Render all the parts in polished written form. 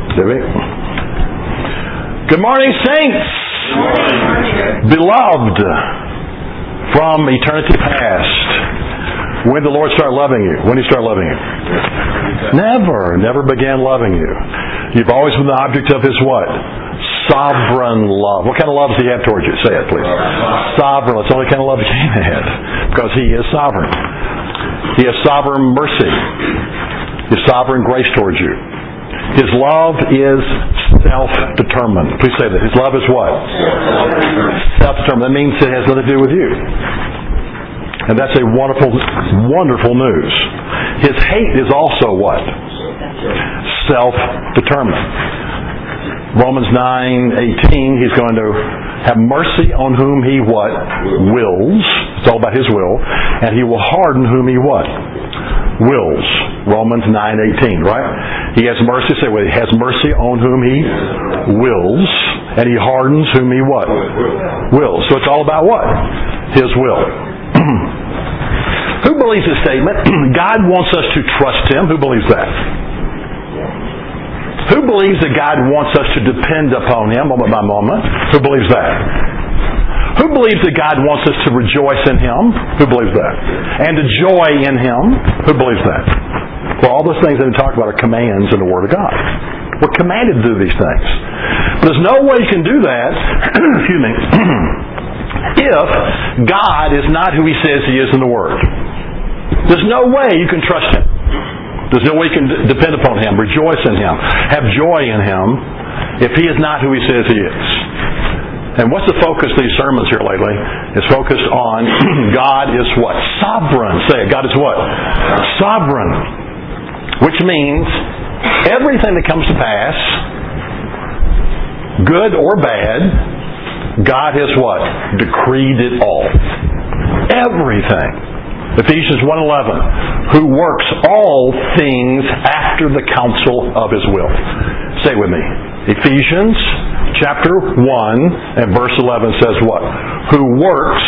Did we? Good morning, saints. Good morning. Beloved from eternity past. When did the Lord start loving you? When did He start loving you? Never began loving you. You've always been the object of His what? Sovereign love. What kind of love does He have towards you? Say it, please. Sovereign. That's the only kind of love He can have, because He is sovereign. He has sovereign mercy. His sovereign grace towards you. His love is self-determined. Please say that. His love is what? Self-determined. That means it has nothing to do with you. And that's a wonderful, wonderful news. His hate is also what? Self-determined. Romans 9:18, He's going to have mercy on whom He what? Wills. It's all about His will. And He will harden whom He what? Wills. Romans 9:18, right? He has mercy. Say what? He has mercy on whom He wills. And He hardens whom He what? Wills. So it's all about what? His will. Who believes this statement? God wants us to trust Him. Who believes that? Who believes that God wants us to depend upon Him moment by moment? Who believes that? Who believes that God wants us to rejoice in Him? Who believes that? And to joy in Him? Who believes that? Well, all those things that we talk about are commands in the Word of God. We're commanded to do these things. But there's no way you can do that, excuse me, if God is not who He says He is in the Word. There's no way you can trust Him. There's no way you can depend upon Him, rejoice in Him, have joy in Him, if He is not who He says He is. And what's the focus of these sermons here lately? It's focused on God is what? Sovereign. Say it. God is what? Sovereign. Which means everything that comes to pass, good or bad, God has what? Decreed it all. Everything. Ephesians 1:11, who works all things after the counsel of His will. Say it with me. Ephesians chapter 1 and verse 11 says what? Who works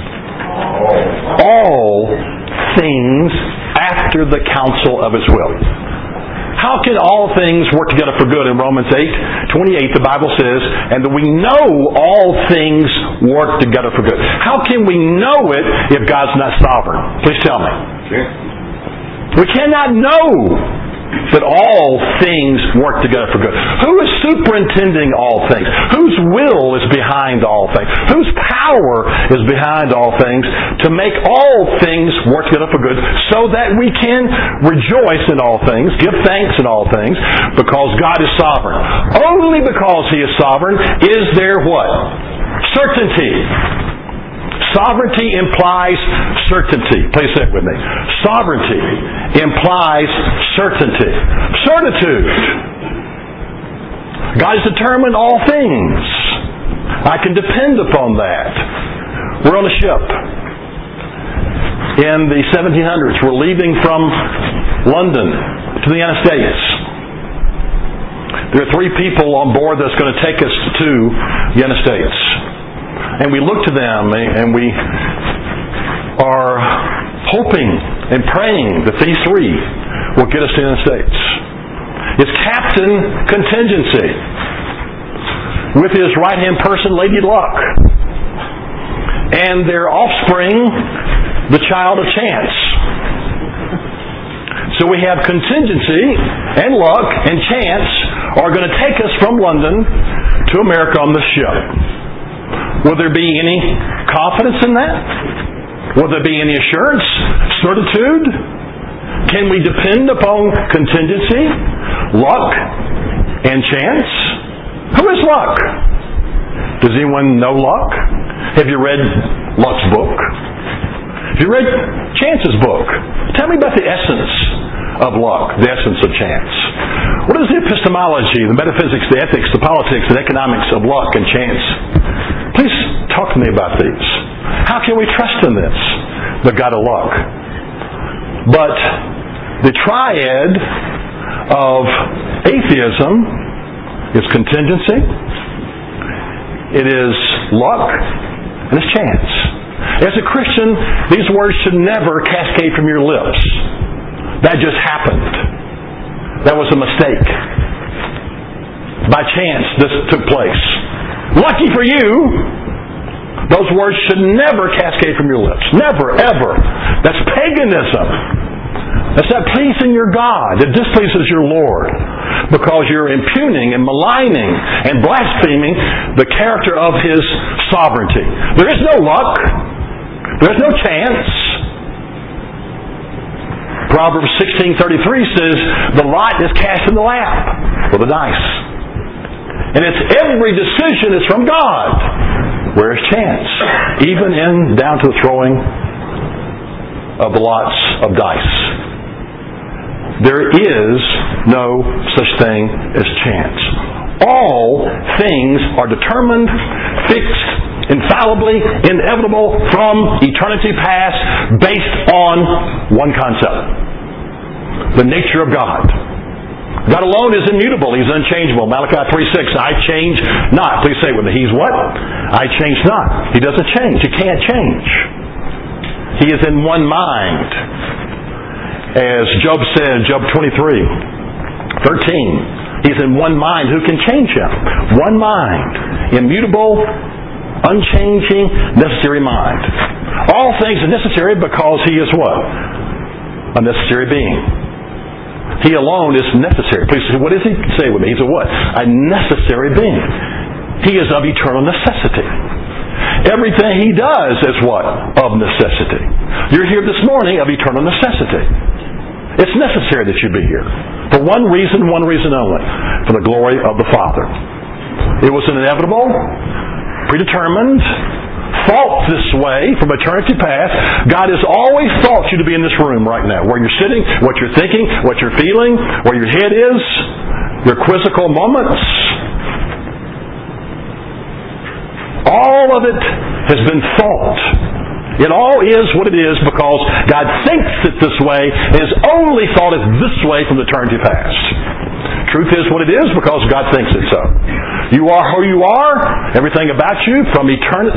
all things after the counsel of His will. How can all things work together for good? In Romans 8:28, the Bible says, and that we know all things work together for good. How can we know it if God's not sovereign? Please tell me. We cannot know that all things work together for good. Who is superintending all things? Whose will is behind all things? Whose power is behind all things to make all things work together for good so that we can rejoice in all things, give thanks in all things, because God is sovereign. Only because He is sovereign is there what? Certainty. Sovereignty implies certainty. Please say it with me. Sovereignty implies certainty. Certitude. God has determined all things. I can depend upon that. We're on a ship. In the 1700s, we're leaving from London to the United States. There are 3 people on board that's going to take us to the United States. And we look to them and we are hoping and praying that these 3 will get us to the United States. It's Captain Contingency with his right-hand person, Lady Luck. And their offspring, the child of Chance. So we have Contingency and Luck and Chance are going to take us from London to America on this ship. Will there be any confidence in that? Will there be any assurance? Certitude? Can we depend upon contingency, luck, and chance? Who is Luck? Does anyone know Luck? Have you read Luck's book? Have you read Chance's book? Tell me about the essence of luck, the essence of chance. What is the epistemology, the metaphysics, the ethics, the politics, and economics of luck and chance? Please talk to me about these. How can we trust in this, the God of luck? But the triad of atheism is contingency, it is luck, and it's chance. As a Christian, these words should never cascade from your lips. That just happened. That was a mistake. by chance this took place. Lucky for you, those words should never cascade from your lips. Never, ever. That's paganism. That's not pleasing your God. It displeases your Lord because you're impugning and maligning and blaspheming the character of His sovereignty. There is no luck. There's no chance. Proverbs 16:33 says, the lot is cast in the lap, or the dice. And it's every decision is from God. Where is chance? Even down to the throwing of the lots of dice. There is no such thing as chance. All things are determined, fixed, infallibly, inevitable from eternity past, based on one concept: the nature of God. God alone is immutable. He's unchangeable. Malachi 3:6, I change not. Please say it with me. He's what? I change not. He doesn't change. He can't change. He is in one mind. As Job said, Job 23:13, he's in one mind. Who can change him? One mind. Immutable, unchanging, necessary mind. All things are necessary because He is what? A necessary being. He alone is necessary. Please, what does He say with me? He's a what? A necessary being. He is of eternal necessity. Everything He does is what? Of necessity. You're here this morning of eternal necessity. It's necessary that you be here. For one reason only. For the glory of the Father. It was an inevitable, predetermined, thought this way from eternity past. God has always thought you to be in this room right now. Where you're sitting, what you're thinking, what you're feeling, where your head is, your quizzical moments. All of it has been thought. It all is what it is because God thinks it this way and has only thought it this way from eternity past. Truth is what it is because God thinks it so. You are who you are. Everything about you from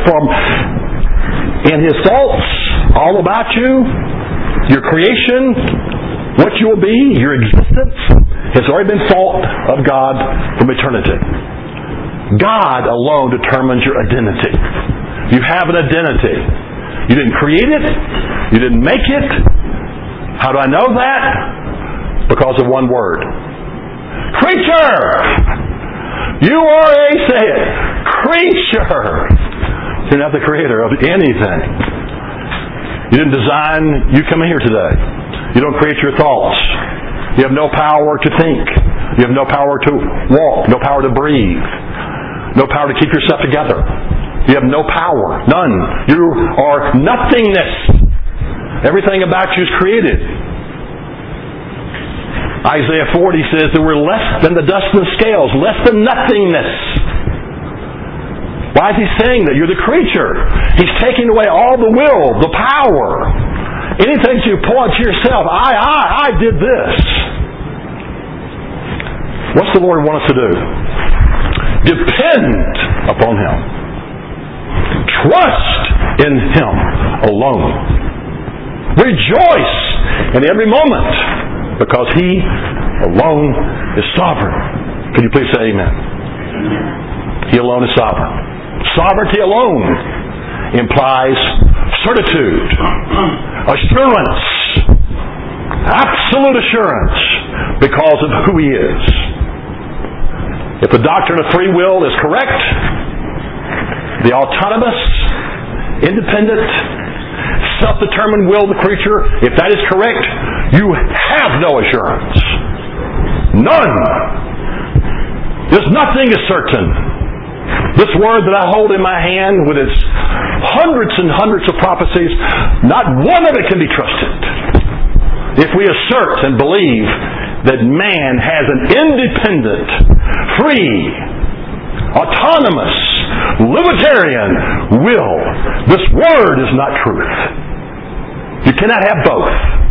in His thoughts, all about you, your creation, what you will be, your existence, has already been thought of God from eternity. God alone determines your identity. You have an identity. You didn't create it. You didn't make it. How do I know that? Because of one word. Creature! You are a, say it, creature! You're not the creator of anything. You didn't design you coming here today. You don't create your thoughts. You have no power to think. You have no power to walk. No power to breathe. No power to keep yourself together. You have no power. None. You are nothingness. Everything about you is created. Isaiah 40 says that we're less than the dust in the scales, less than nothingness. Why is He saying that? You're the creature. He's taking away all the will, the power. Anything you point to yourself, I did this. What's the Lord want us to do? Depend upon Him. Trust in Him alone. Rejoice in every moment because He alone is sovereign. Can you please say amen? He alone is sovereign. Sovereignty alone implies certitude, assurance, absolute assurance because of who He is. If the doctrine of free will is correct, the autonomous, independent, self-determined will of the creature, if that is correct, you have no assurance. None. There's nothing is certain. This word that I hold in my hand with its hundreds and hundreds of prophecies, not one of it can be trusted. If we assert and believe that man has an independent, free, autonomous, libertarian will, this word is not truth. You cannot have both.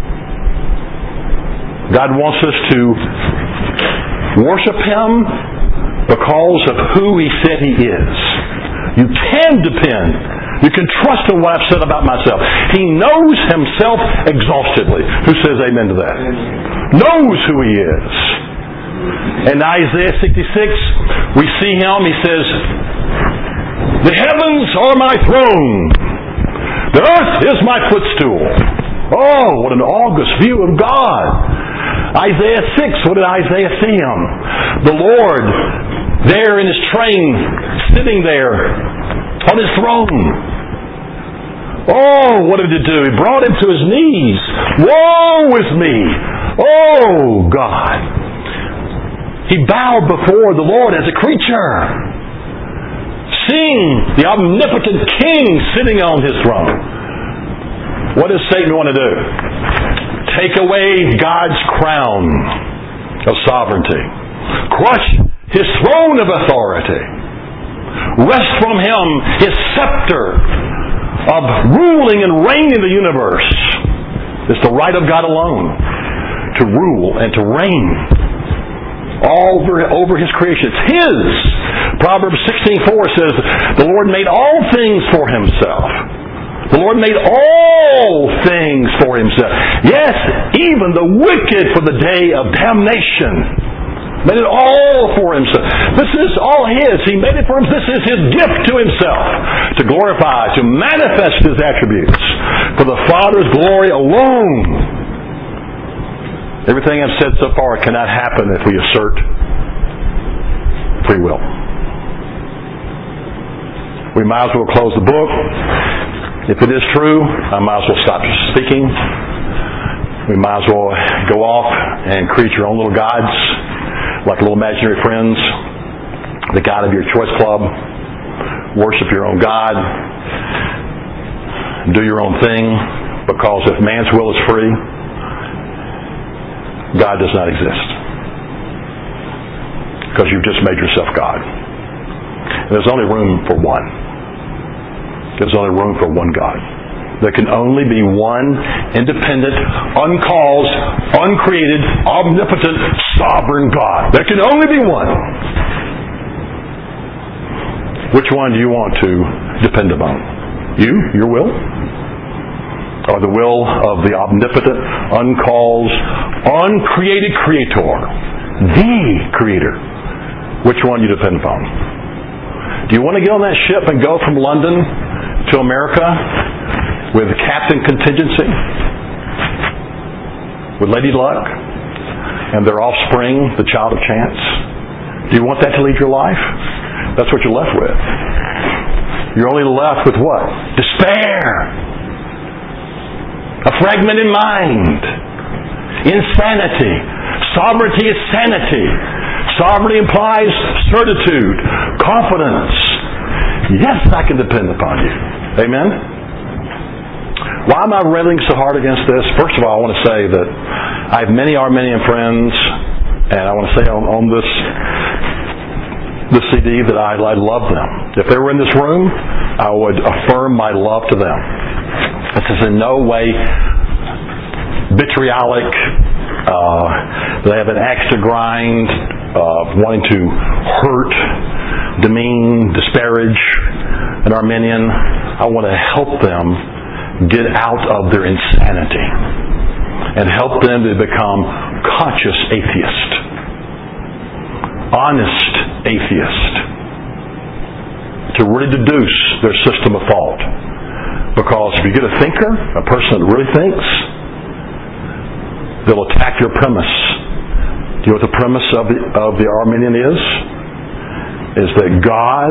God wants us to worship Him because of who He said He is. You can depend. You can trust in what I've said about myself. He knows Himself exhaustively. Who says amen to that? Knows who He is. In Isaiah 66, we see him, he says, "The heavens are my throne. The earth is my footstool." Oh, what an august view of God. Isaiah 6, what did Isaiah see him? The Lord there in His train, sitting there on His throne. Oh, what did He do? He brought him to his knees. Woe is me! Oh, God. He bowed before the Lord as a creature, seeing the omnipotent King sitting on His throne. What does Satan want to do? Take away God's crown of sovereignty. Crush His throne of authority. Wrest from Him His scepter of ruling and reigning the universe. It's the right of God alone to rule and to reign all over His creation. It's His. Proverbs 16:4 says, "The Lord made all things for Himself." The Lord made all things for Himself. Yes, even the wicked for the day of damnation. Made it all for Himself. This is all His. He made it for Himself. This is His gift to Himself, to glorify, to manifest His attributes for the Father's glory alone. Everything I've said so far cannot happen if we assert free will. We might as well close the book. If it is true, I might as well stop speaking. We might as well go off and create your own little gods, like little imaginary friends, the God of your choice club. Worship your own God. Do your own thing, because if man's will is free, God does not exist. Because you've just made yourself God. And there's only room for one. There's only room for one God. There can only be one independent, uncaused, uncreated, omnipotent, sovereign God. There can only be one. Which one do you want to depend upon? Your will? Or the will of the omnipotent, uncaused, uncreated Creator? The Creator. Which one do you depend upon? Do you want to get on that ship and go from London to America with Captain Contingency, with Lady Luck, and their offspring, the child of chance? Do you want that to lead your life? That's what you're left with. You're only left with what? Despair. A fragmented mind. Insanity. Sovereignty is sanity. Sovereignty implies certitude, confidence. Yes, I can depend upon you. Amen? Why am I railing so hard against this? First of all, I want to say that I have many Arminian friends, and I want to say on this CD that I love them. If they were in this room, I would affirm my love to them. This is in no way vitriolic. They have an axe to grind, wanting to hurt, demean, disparage an Arminian. I want to help them get out of their insanity and help them to become conscious atheist, honest atheist, to really deduce their system of thought. Because if you get a thinker, a person that really thinks, they'll attack your premise. Do you know what the premise of the Arminian is? Is that God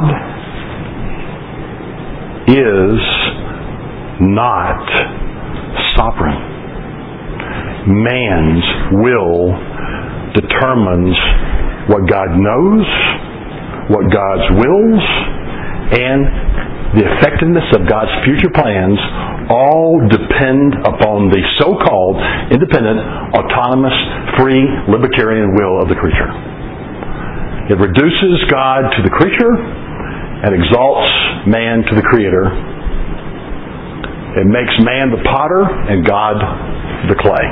is not sovereign. Man's will determines what God knows, what God wills, and the effectiveness of God's future plans all depend upon the so-called independent, autonomous, free, libertarian will of the creature. It reduces God to the creature and exalts man to the Creator. It makes man the potter and God the clay.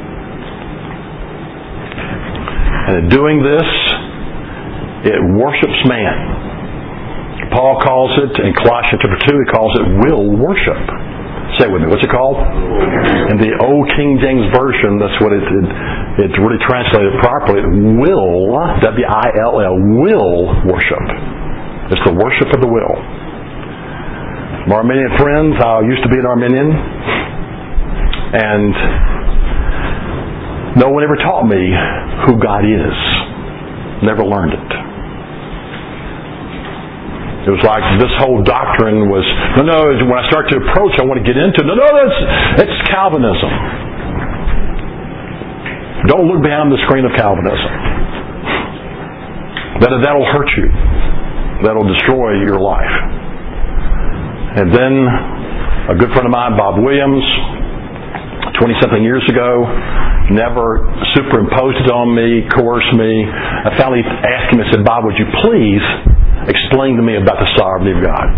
And in doing this, it worships man. Paul calls it, in Colossians chapter 2, he calls it will worship. Say it with me. What's it called? In the old King James Version, that's what it's really translated properly. Will, W-I-L-L, will worship. It's the worship of the will. My Arminian friends, I used to be an Arminian, and no one ever taught me who God is. Never learned it. It was like this whole doctrine was, no, when I start to approach, I want to get into, it's Calvinism. Don't look behind the screen of Calvinism. That'll hurt you. That'll destroy your life. And then a good friend of mine, Bob Williams, 20-something years ago, never superimposed it on me, coerced me. I finally asked him, I said, Bob, would you please explain to me about the sovereignty of God?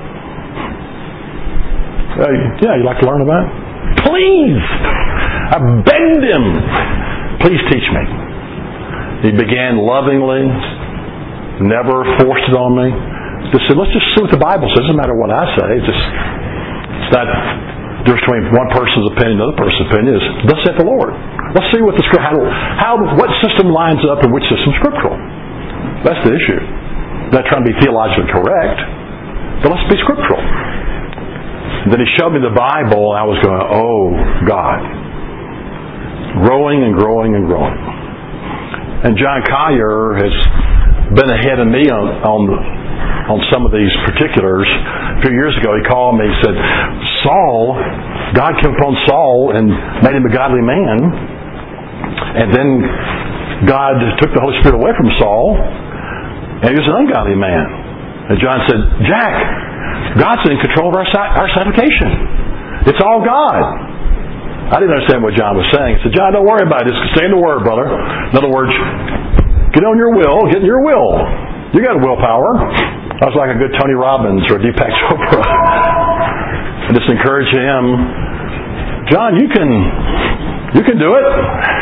Yeah, you'd like to learn about it? Please! I begged him, please teach me. He began lovingly, never forced it on me. Just said, let's just see what the Bible says. It doesn't matter what I say. It's not the difference between one person's opinion and another person's opinion. Is thus saith the Lord. Let's see what the what system lines up and which system is scriptural. That's the issue. I'm not trying to be theologically correct, but let's be scriptural. And then he showed me the Bible, and I was going, oh, God. Growing and growing and growing. And John Collier has been ahead of me on some of these particulars. A few years ago, he called me and said, God came upon Saul and made him a godly man, and then God took the Holy Spirit away from Saul, and he was an ungodly man. And John said, Jack, God's in control of our sanctification. It's all God. I didn't understand what John was saying. He said, John, don't worry about it. Just stay in the Word, brother. In other words, get on your will, get in your will. You got willpower. I was like a good Tony Robbins or Deepak Chopra. And just encourage him, John, you can do it.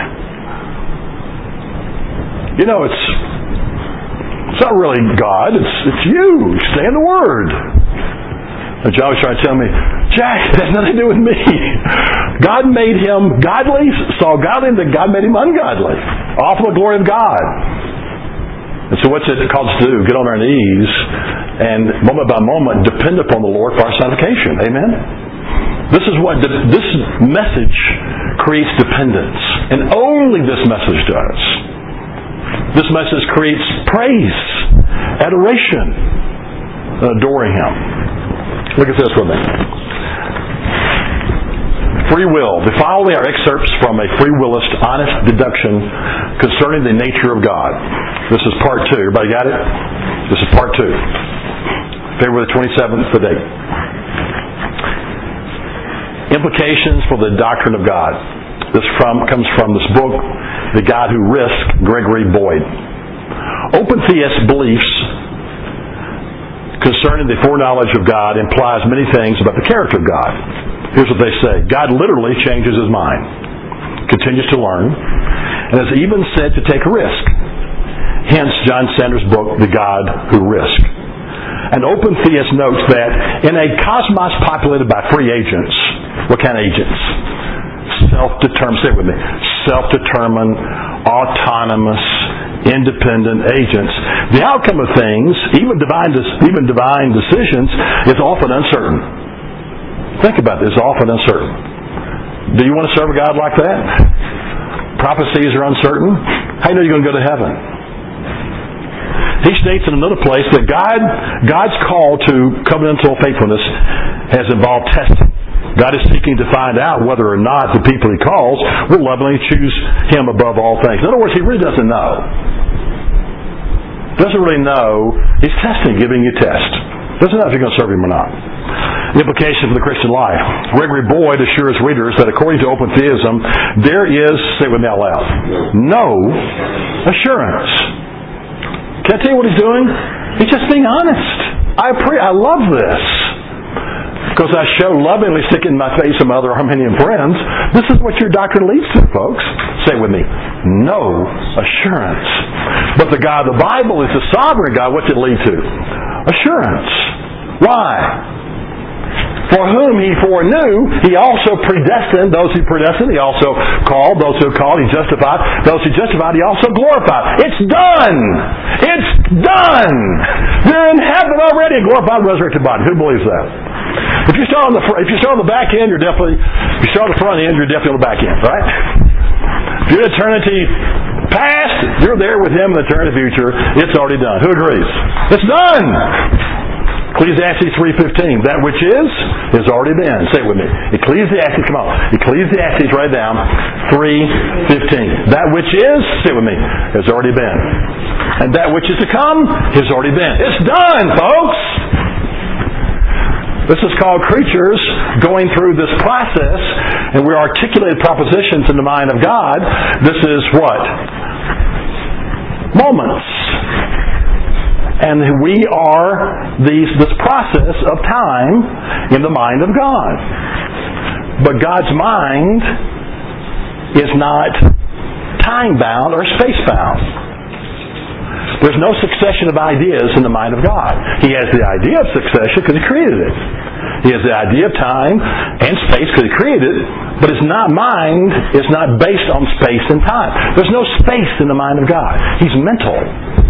You know, it's not really God, it's you. Stay in the Word. And John was trying to tell me, Jack, it has nothing to do with me. God made him godly, saw godly, and then God made him ungodly. All for the glory of God. And so what's it called us to do? Get on our knees and moment by moment depend upon the Lord for our sanctification. Amen? This message creates dependence. And only this message does. This message creates praise, adoration, adoring Him. Look at this with me. Free will. The following are excerpts from a free willist honest deduction concerning the nature of God. This is part 2. Everybody got it? This is part 2. February the 27th, the date. Implications for the doctrine of God. This comes from this book, The God Who Risked, Gregory Boyd. Open theist beliefs concerning the foreknowledge of God implies many things about the character of God. Here's what they say. God literally changes His mind, continues to learn, and is even said to take a risk. Hence John Sanders' book, The God Who Risked. An open theist notes that in a cosmos populated by free agents, what kind of agents? Self-determined, say it with me, self-determined, autonomous, independent agents. The outcome of things, even divine decisions, is often uncertain. Think about this, often uncertain. Do you want to serve a God like that? Prophecies are uncertain. How do you know you're going to go to heaven? He states in another place that God's call to covenantal faithfulness has involved testing. God is seeking to find out whether or not the people He calls will lovingly choose Him above all things. In other words, He really doesn't know. Doesn't really know. He's testing, giving you a test. Doesn't know if you're going to serve Him or not. The implication for the Christian life. Gregory Boyd assures readers that according to open theism, there is, say it with me out loud, no assurance. Can I tell you what he's doing? He's just being honest. I love this. Because I show lovingly sticking in my face some other Arminian friends. This is what your doctrine leads to, folks. Say it with me. No assurance. But the God of the Bible is the sovereign God. What's it lead to? Assurance. Why? For whom He foreknew, He also predestined. Those He predestined, He also called. Those who called, He justified. Those He justified, He also glorified. It's done! It's done! They're in heaven already, a glorified, resurrected body. Who believes that? If you start on the back end, you're definitely. If you start on the front end, you're definitely on the back end, right? If you're in eternity past, you're there with Him in eternity future. It's already done. Who agrees? It's done! Ecclesiastes 3:15. That which is already been. Say it with me. Ecclesiastes, come on. Ecclesiastes, write down. 3:15. That which is, say it with me, has already been. And that which is to come has already been. It's done, folks! This is called creatures going through this process, and we articulate propositions in the mind of God. This is what? Moments. And we are this process of time in the mind of God. But God's mind is not time-bound or space-bound. There's no succession of ideas in the mind of God. He has the idea of succession because He created it. He has the idea of time and space because He created it, but His mind is not based on space and time. There's no space in the mind of God. He's mental.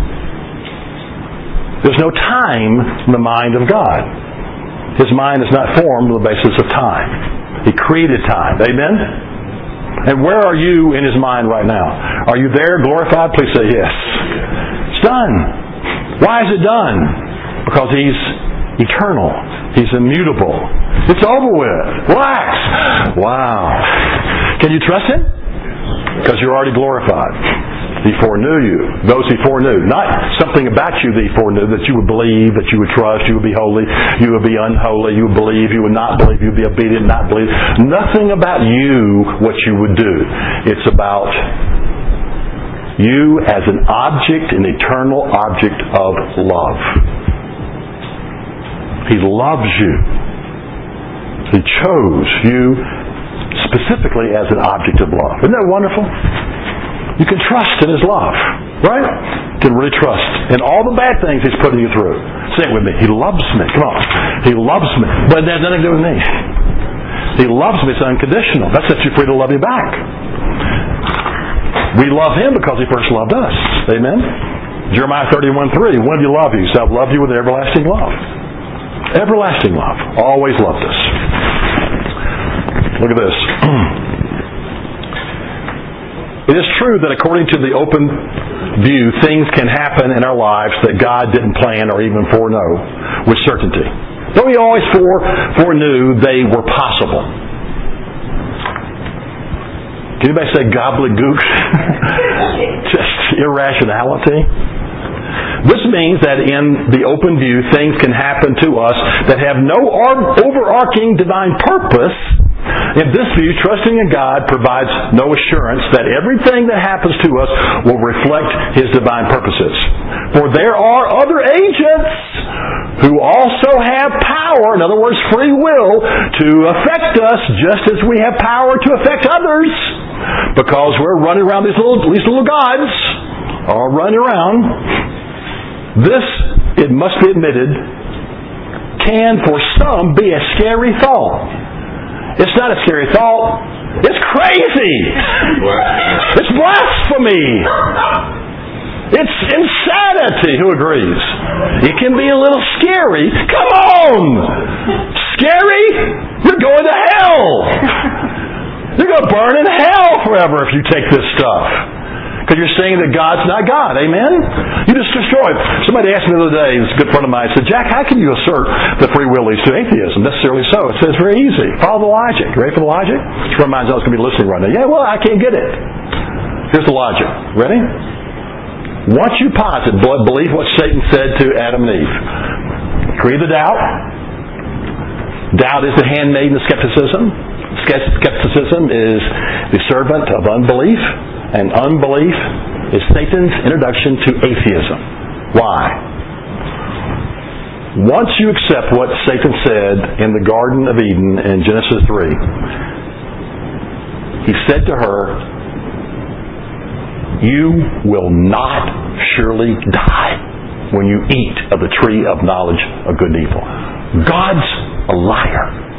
There's no time in the mind of God. His mind is not formed on the basis of time. He created time. Amen? And where are you in His mind right now? Are you there, glorified? Please say yes. It's done. Why is it done? Because He's eternal. He's immutable. It's over with. Relax. Wow. Can you trust Him? Because you're already glorified. He foreknew you. Those He foreknew. Not something about you that He foreknew, that you would believe, that you would trust, you would be holy, you would be unholy, you would believe, you would not believe, you would be obedient, not believe. Nothing about you, what you would do. It's about you as an object, an eternal object of love. He loves you. He chose you specifically as an object of love. Isn't that wonderful? You can trust in His love, right? You can really trust in all the bad things He's putting you through. Say it with me. He loves me. Come on. He loves me. But that has nothing to do with me. He loves me. It's unconditional. That sets you free to love you back. We love Him because He first loved us. Amen? Jeremiah 31:3. One of you love you, so I've loved you with everlasting love. Everlasting love. Always loved us. Look at this. It is true that according to the open view, things can happen in our lives that God didn't plan or even foreknow with certainty. But He always foreknew they were possible. Can anybody say gobbledygook? Just irrationality. This means that in the open view, things can happen to us that have no overarching divine purpose. In this view, trusting in God provides no assurance that everything that happens to us will reflect His divine purposes. For there are other agents who also have power, in other words, free will, to affect us just as we have power to affect others. Because we're running around these little gods, all running around. This, it must be admitted, can for some be a scary thought. It's not a scary thought. It's crazy. It's blasphemy. It's insanity. Who agrees? It can be a little scary. Come on! Scary? You're going to hell. You're going to burn in hell forever if you take this stuff. Because you're saying that God's not God. Amen? You just destroy it. Somebody asked me the other day, this good friend of mine, said, Jack, how can you assert that free will leads to atheism? Necessarily so. It says very easy. Follow the logic. Ready for the logic? This friend of mine's always going to be listening right now. Yeah, well, I can't get it. Here's the logic. Ready? Once you posit, believe what Satan said to Adam and Eve. Create the doubt. Doubt is the handmaiden of skepticism. Skepticism is the servant of unbelief. And unbelief is Satan's introduction to atheism. Why? Once you accept what Satan said in the Garden of Eden in Genesis 3, he said to her, you will not surely die when you eat of the tree of knowledge of good and evil. God's a liar.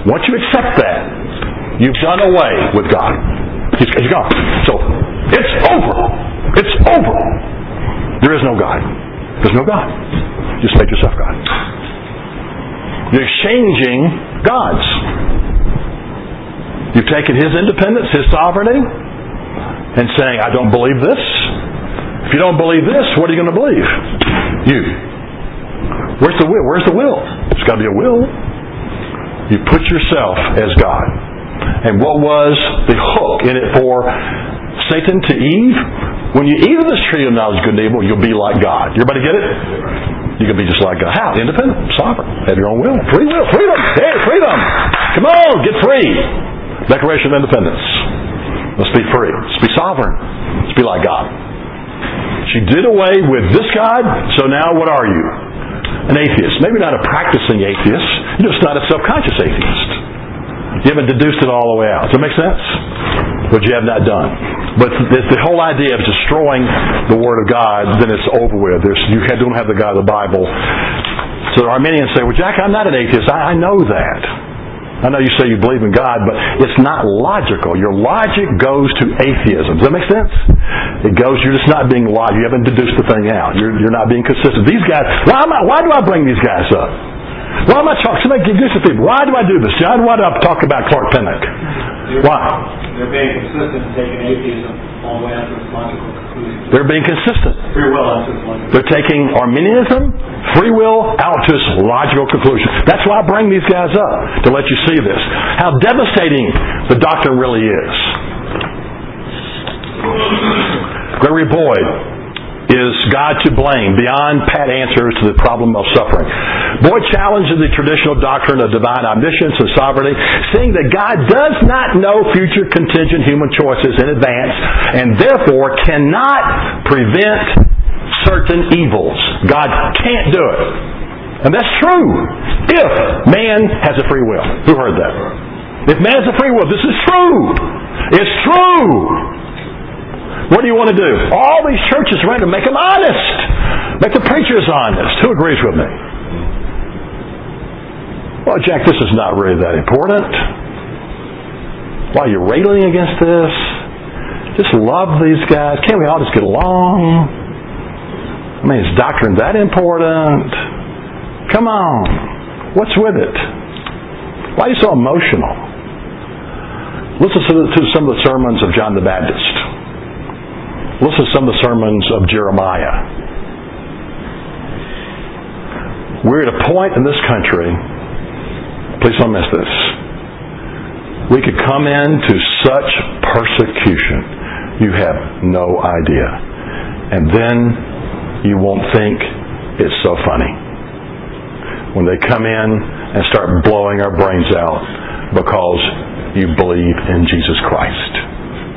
Once you accept that, you've done away with God. He's gone. So, it's over. It's over. There is no God. There's no God. Just make yourself God. You're exchanging gods. You've taken His independence, His sovereignty, and saying, I don't believe this. If you don't believe this, what are you going to believe? You. Where's the will? Where's the will? There's got to be a will. You put yourself as God. And what was the hook in it for Satan to Eve? When you eat of this tree of knowledge of good and evil, you'll be like God. Everybody get it? You can be just like God. How? Independent, sovereign. Have your own will. Free will. Freedom. Hey, freedom. Come on, get free. Declaration of Independence. Let's be free. Let's be sovereign. Let's be like God. She did away with this God, so now what are you? An atheist. Maybe not a practicing atheist. You're just not a self-conscious atheist. You haven't deduced it all the way out. Does that make sense? What you have not done. But it's the whole idea of destroying the Word of God, then it's over with. You don't have the God of the Bible. So the Arminians say, well, Jack, I'm not an atheist. I know that. I know you say you believe in God, but it's not logical. Your logic goes to atheism. Does that make sense? It goes, you're just not being logical. You haven't deduced the thing out. You're not being consistent. These guys, why do I bring these guys up? Why am I talking? Somebody give this to people. Why do I do this? John, why do I talk about Clark Pinnock? Why? They're being consistent in taking atheism all the way out to its logical conclusion. They're being consistent. Free will out to its logical conclusion. They're taking Arminianism, free will, out to its logical conclusion. That's why I bring these guys up, to let you see this. How devastating the doctrine really is. Gregory Boyd is God to blame, beyond pat answers to the problem of suffering. Boyd challenges the traditional doctrine of divine omniscience and sovereignty, saying that God does not know future contingent human choices in advance, and therefore cannot prevent certain evils. God can't do it. And that's true if man has a free will. Who heard that? If man has a free will, this is true. It's true. What do you want to do? All these churches around to make them honest. Make the preachers honest. Who agrees with me? Well, Jack, this is not really that important. Why are you railing against this? Just love these guys. Can't we all just get along? I mean, is doctrine that important? Come on. What's with it? Why are you so emotional? Listen to some of the sermons of John the Baptist. Listen to some of the sermons of Jeremiah. We're at a point in this country, please don't miss this, we could come into such persecution, you have no idea. And then you won't think it's so funny. When they come in and start blowing our brains out because you believe in Jesus Christ.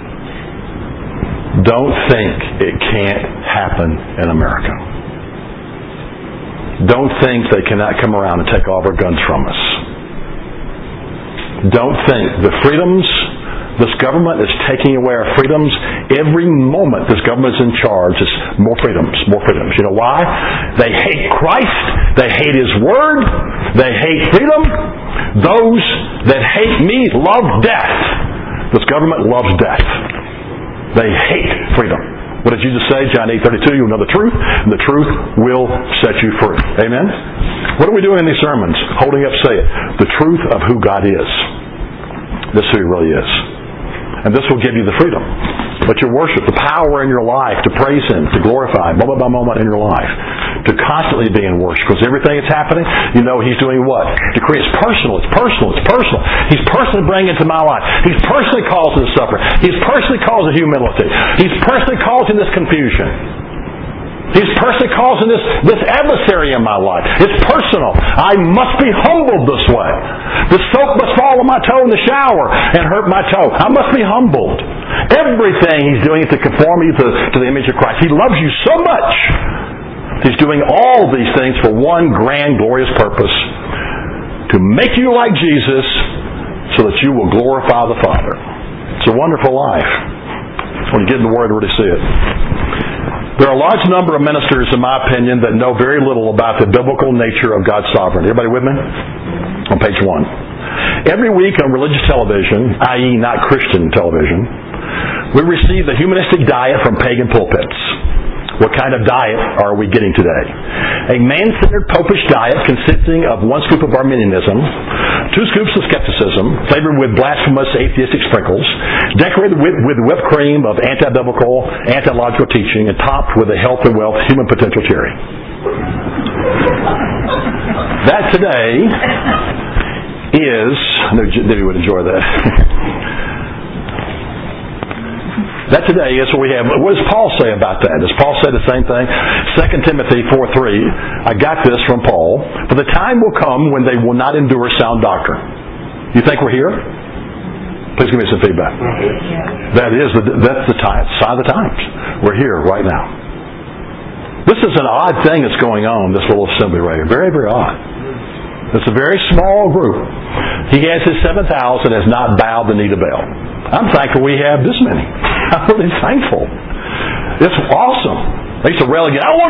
Don't think it can't happen in America. Don't think they cannot come around and take all of our guns from us. Don't think the freedoms, this government is taking away our freedoms. Every moment this government is in charge, it's more freedoms, more freedoms. You know why? They hate Christ. They hate His Word. They hate freedom. Those that hate me love death. This government loves death. They hate freedom. What did Jesus say? John 8:32, you know the truth, and the truth will set you free. Amen? What are we doing in these sermons? Holding up, say it. The truth of who God is. This is who He really is. And this will give you the freedom. But your worship, the power in your life to praise Him, to glorify moment by moment in your life, to constantly be in worship. Because everything that's happening, you know He's doing what? Decree. It's personal. It's personal. It's personal. He's personally bringing it to my life. He's personally causing the suffering. He's personally causing humility. He's personally causing this confusion. He's personally causing this adversary in my life. It's personal. I must be humbled this way. The soap must fall on my toe in the shower and hurt my toe. I must be humbled. Everything He's doing is to conform you to the image of Christ. He loves you so much. He's doing all these things for one grand, glorious purpose. To make you like Jesus so that you will glorify the Father. It's a wonderful life. When you get in the Word, really see it. There are a large number of ministers, in my opinion, that know very little about the biblical nature of God's sovereignty. Everybody with me? On page 1. Every week on religious television, i.e. not Christian television, we receive the humanistic diet from pagan pulpits. What kind of diet are we getting today? A man-centered popish diet consisting of 1 scoop of Arminianism, 2 scoops of skepticism, flavored with blasphemous atheistic sprinkles, decorated with whipped cream of anti-biblical, anti-logical teaching, and topped with a health and wealth human potential cherry. That today is... I know Debbie would enjoy that. That today is what we have. What does Paul say about that? Does Paul say the same thing? 2 Timothy 4:3. I got this from Paul. For the time will come when they will not endure sound doctrine. You think we're here? Please give me some feedback. That's the sign of the times. We're here right now. This is an odd thing that's going on, this little assembly right here. Very, very odd. It's a very small group. He has his 7,000 has not bowed the knee to Baal. I'm thankful we have this many. I'm really thankful. It's awesome. They used to rail again, I want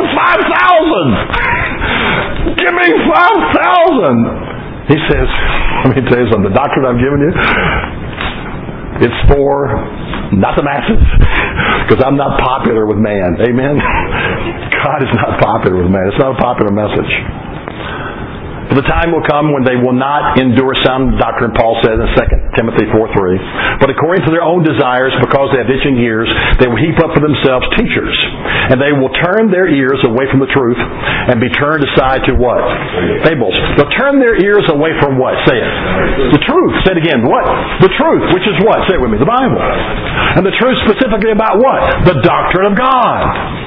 5,000! Give me 5,000! He says, let me tell you something, the doctrine I've given you, it's for not the masses, because I'm not popular with man. Amen? God is not popular with man. It's not a popular message. For the time will come when they will not endure sound doctrine, Paul says in 2 Timothy 4:3. But according to their own desires, because they have itching ears, they will heap up for themselves teachers. And they will turn their ears away from the truth and be turned aside to what? Fables. They'll turn their ears away from what? Say it. The truth. Say it again. What? The truth. Which is what? Say it with me. The Bible. And the truth specifically about what? The doctrine of God.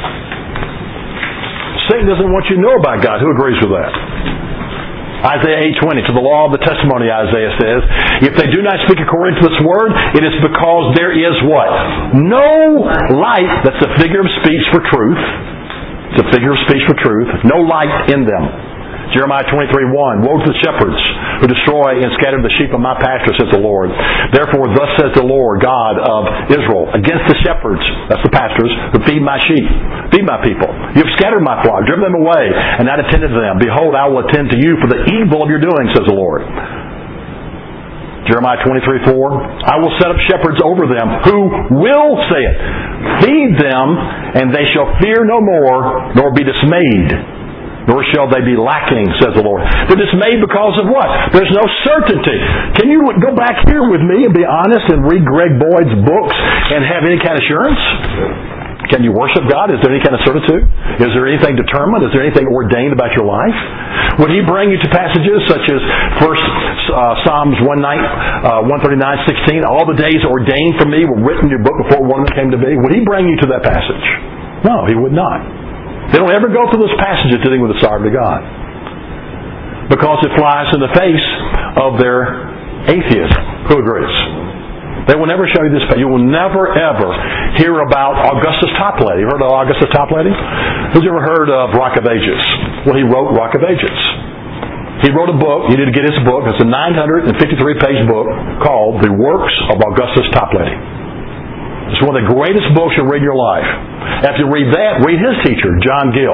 Satan doesn't want you to know about God. Who agrees with that? Isaiah 8:20, to the law of the testimony, Isaiah says, if they do not speak according to this word, it is because there is what? No light, that's a figure of speech for truth. It's a figure of speech for truth. No light in them. Jeremiah 23:1, woe to the shepherds who destroy and scatter the sheep of my pasture, says the Lord. Therefore, thus says the Lord, God of Israel, against the shepherds, that's the pastors, who feed my sheep, feed my people. You have scattered my flock, driven them away, and not attended to them. Behold, I will attend to you for the evil of your doing, says the Lord. Jeremiah 23:4, I will set up shepherds over them who will, say it, feed them, and they shall fear no more, nor be dismayed. Nor shall they be lacking, says the Lord. They're dismayed because of what? There's no certainty. Can you go back here with me and be honest and read Greg Boyd's books and have any kind of assurance? Can you worship God? Is there any kind of certitude? Is there anything determined? Is there anything ordained about your life? Would He bring you to passages such as Psalms 139:16? All the days ordained for me were written in your book before one of them came to be. Would He bring you to that passage? No, He would not. They don't ever go through those passages dealing with the sovereignty of God, because it flies in the face of their atheism. Who agrees? They will never show you this. You will never ever hear about Augustus Toplady. You heard of Augustus Toplady? Who's ever heard of Rock of Ages? Well, he wrote Rock of Ages. He wrote a book. You need to get his book. It's a 953-page book called The Works of Augustus Toplady. It's one of the greatest books you'll read in your life. After you read that, read his teacher, John Gill.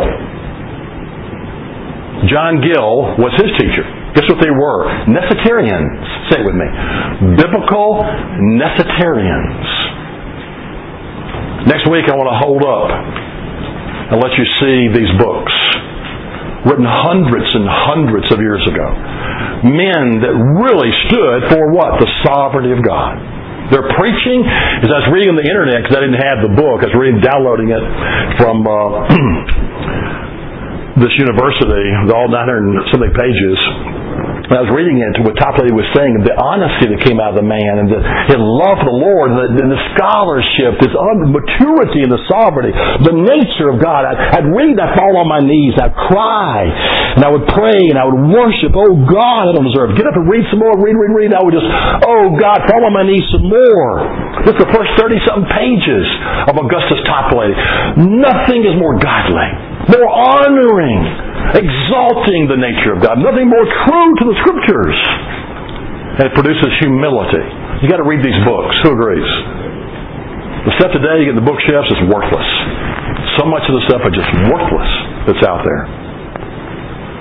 John Gill was his teacher. Guess what they were? Necessitarians. Say it with me. Biblical Necessitarians. Next week I want to hold up and let you see these books. Written hundreds and hundreds of years ago. Men that really stood for what? The sovereignty of God. Their preaching, as I was reading on the internet, because I didn't have the book, I was downloading it from this university, with all 900-something pages. And I was reading into what Toplady was saying, the honesty that came out of the man, and his love for the Lord, and the scholarship, this maturity in the sovereignty, the nature of God. I'd read, I'd fall on my knees, I'd cry, and I would pray, and I would worship. Oh God, I don't deserve it. Get up and read some more, read. I would just, oh God, fall on my knees some more. This is the first 30-something pages of Augustus Toplady. Nothing is more godly, more honoring, exalting the nature of God. Nothing more true to the Scriptures. And it produces humility. You've got to read these books. Who agrees? The stuff today you get in the bookshelves is worthless. So much of the stuff is just worthless that's out there.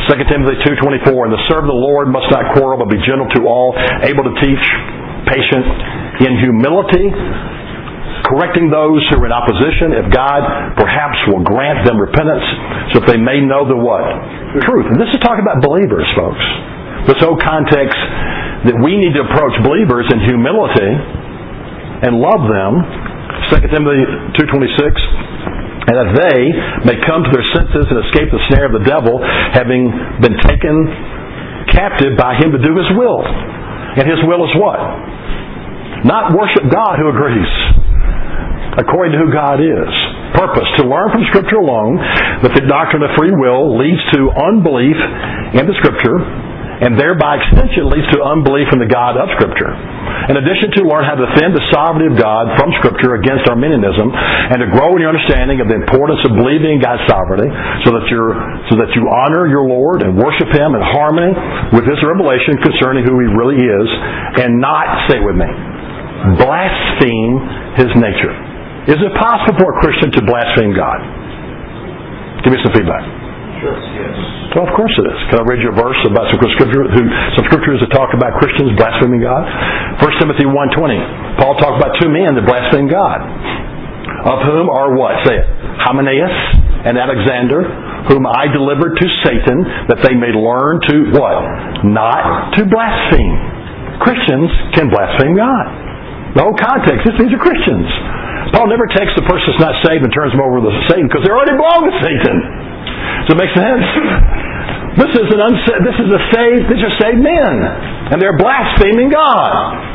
2 Timothy 2:24, and the servant of the Lord must not quarrel, but be gentle to all, able to teach, patient, in humility, correcting those who are in opposition, if God perhaps will grant them repentance, so that they may know the what? Truth. And this is talking about believers, folks. This whole context that we need to approach believers in humility and love them. 2 Timothy 2:26, and that they may come to their senses and escape the snare of the devil, having been taken captive by him to do his will. And his will is what? Not worship God who agrees, according to who God is. Purpose, to learn from Scripture alone that the doctrine of free will leads to unbelief in the Scripture, and thereby extension leads to unbelief in the God of Scripture. In addition to learn how to defend the sovereignty of God from Scripture against Arminianism, and to grow in your understanding of the importance of believing in God's sovereignty, so that you honor your Lord and worship Him in harmony with His revelation concerning who He really is, and not, say it with me, blaspheme His nature. Is it possible for a Christian to blaspheme God? Give me some feedback. Sure, yes. Well, of course it is. Can I read you a verse about some scriptures that talk about Christians blaspheming God? 1 Timothy 1:20. Paul talked about two men that blaspheme God. Of whom are what? Say it. Hymenaeus and Alexander, whom I delivered to Satan, that they may learn to what? Not to blaspheme. Christians can blaspheme God. The whole context is these are Christians. Paul never takes the person that's not saved and turns them over to Satan because they already belong to Satan. Does that make sense? These are saved men, and they're blaspheming God.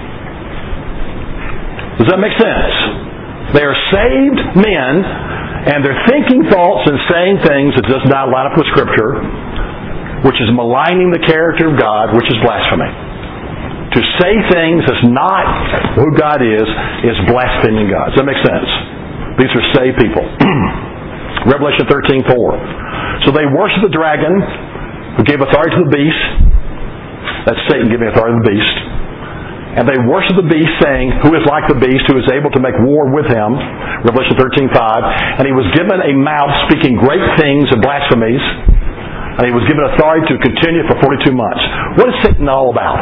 Does that make sense? They are saved men, and they're thinking thoughts and saying things that does not line up with Scripture, which is maligning the character of God, which is blasphemy. To say things that's not who God is blaspheming God. Does that make sense? These are saved people. Revelation 13:4. So they worship the dragon who gave authority to the beast. That's Satan giving authority to the beast. And they worship the beast, saying, who is like the beast, who is able to make war with him. Revelation 13:5. And he was given a mouth speaking great things and blasphemies. And he was given authority to continue for 42 months. What is Satan all about?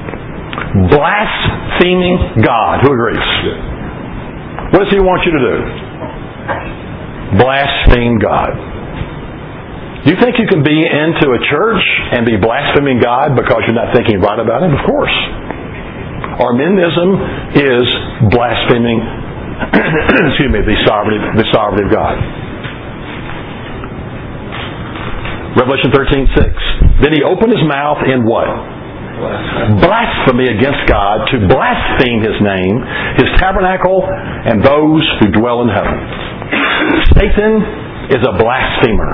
Blaspheming God. Who agrees? What does he want you to do? Blaspheme God. Do you think you can be into a church and be blaspheming God because you're not thinking right about Him? Of course. Arminianism is blaspheming the sovereignty of God. Revelation 13:6. Then he opened his mouth in what? Blasphemy against God, to blaspheme His name, His tabernacle, and those who dwell in heaven. Satan is a blasphemer.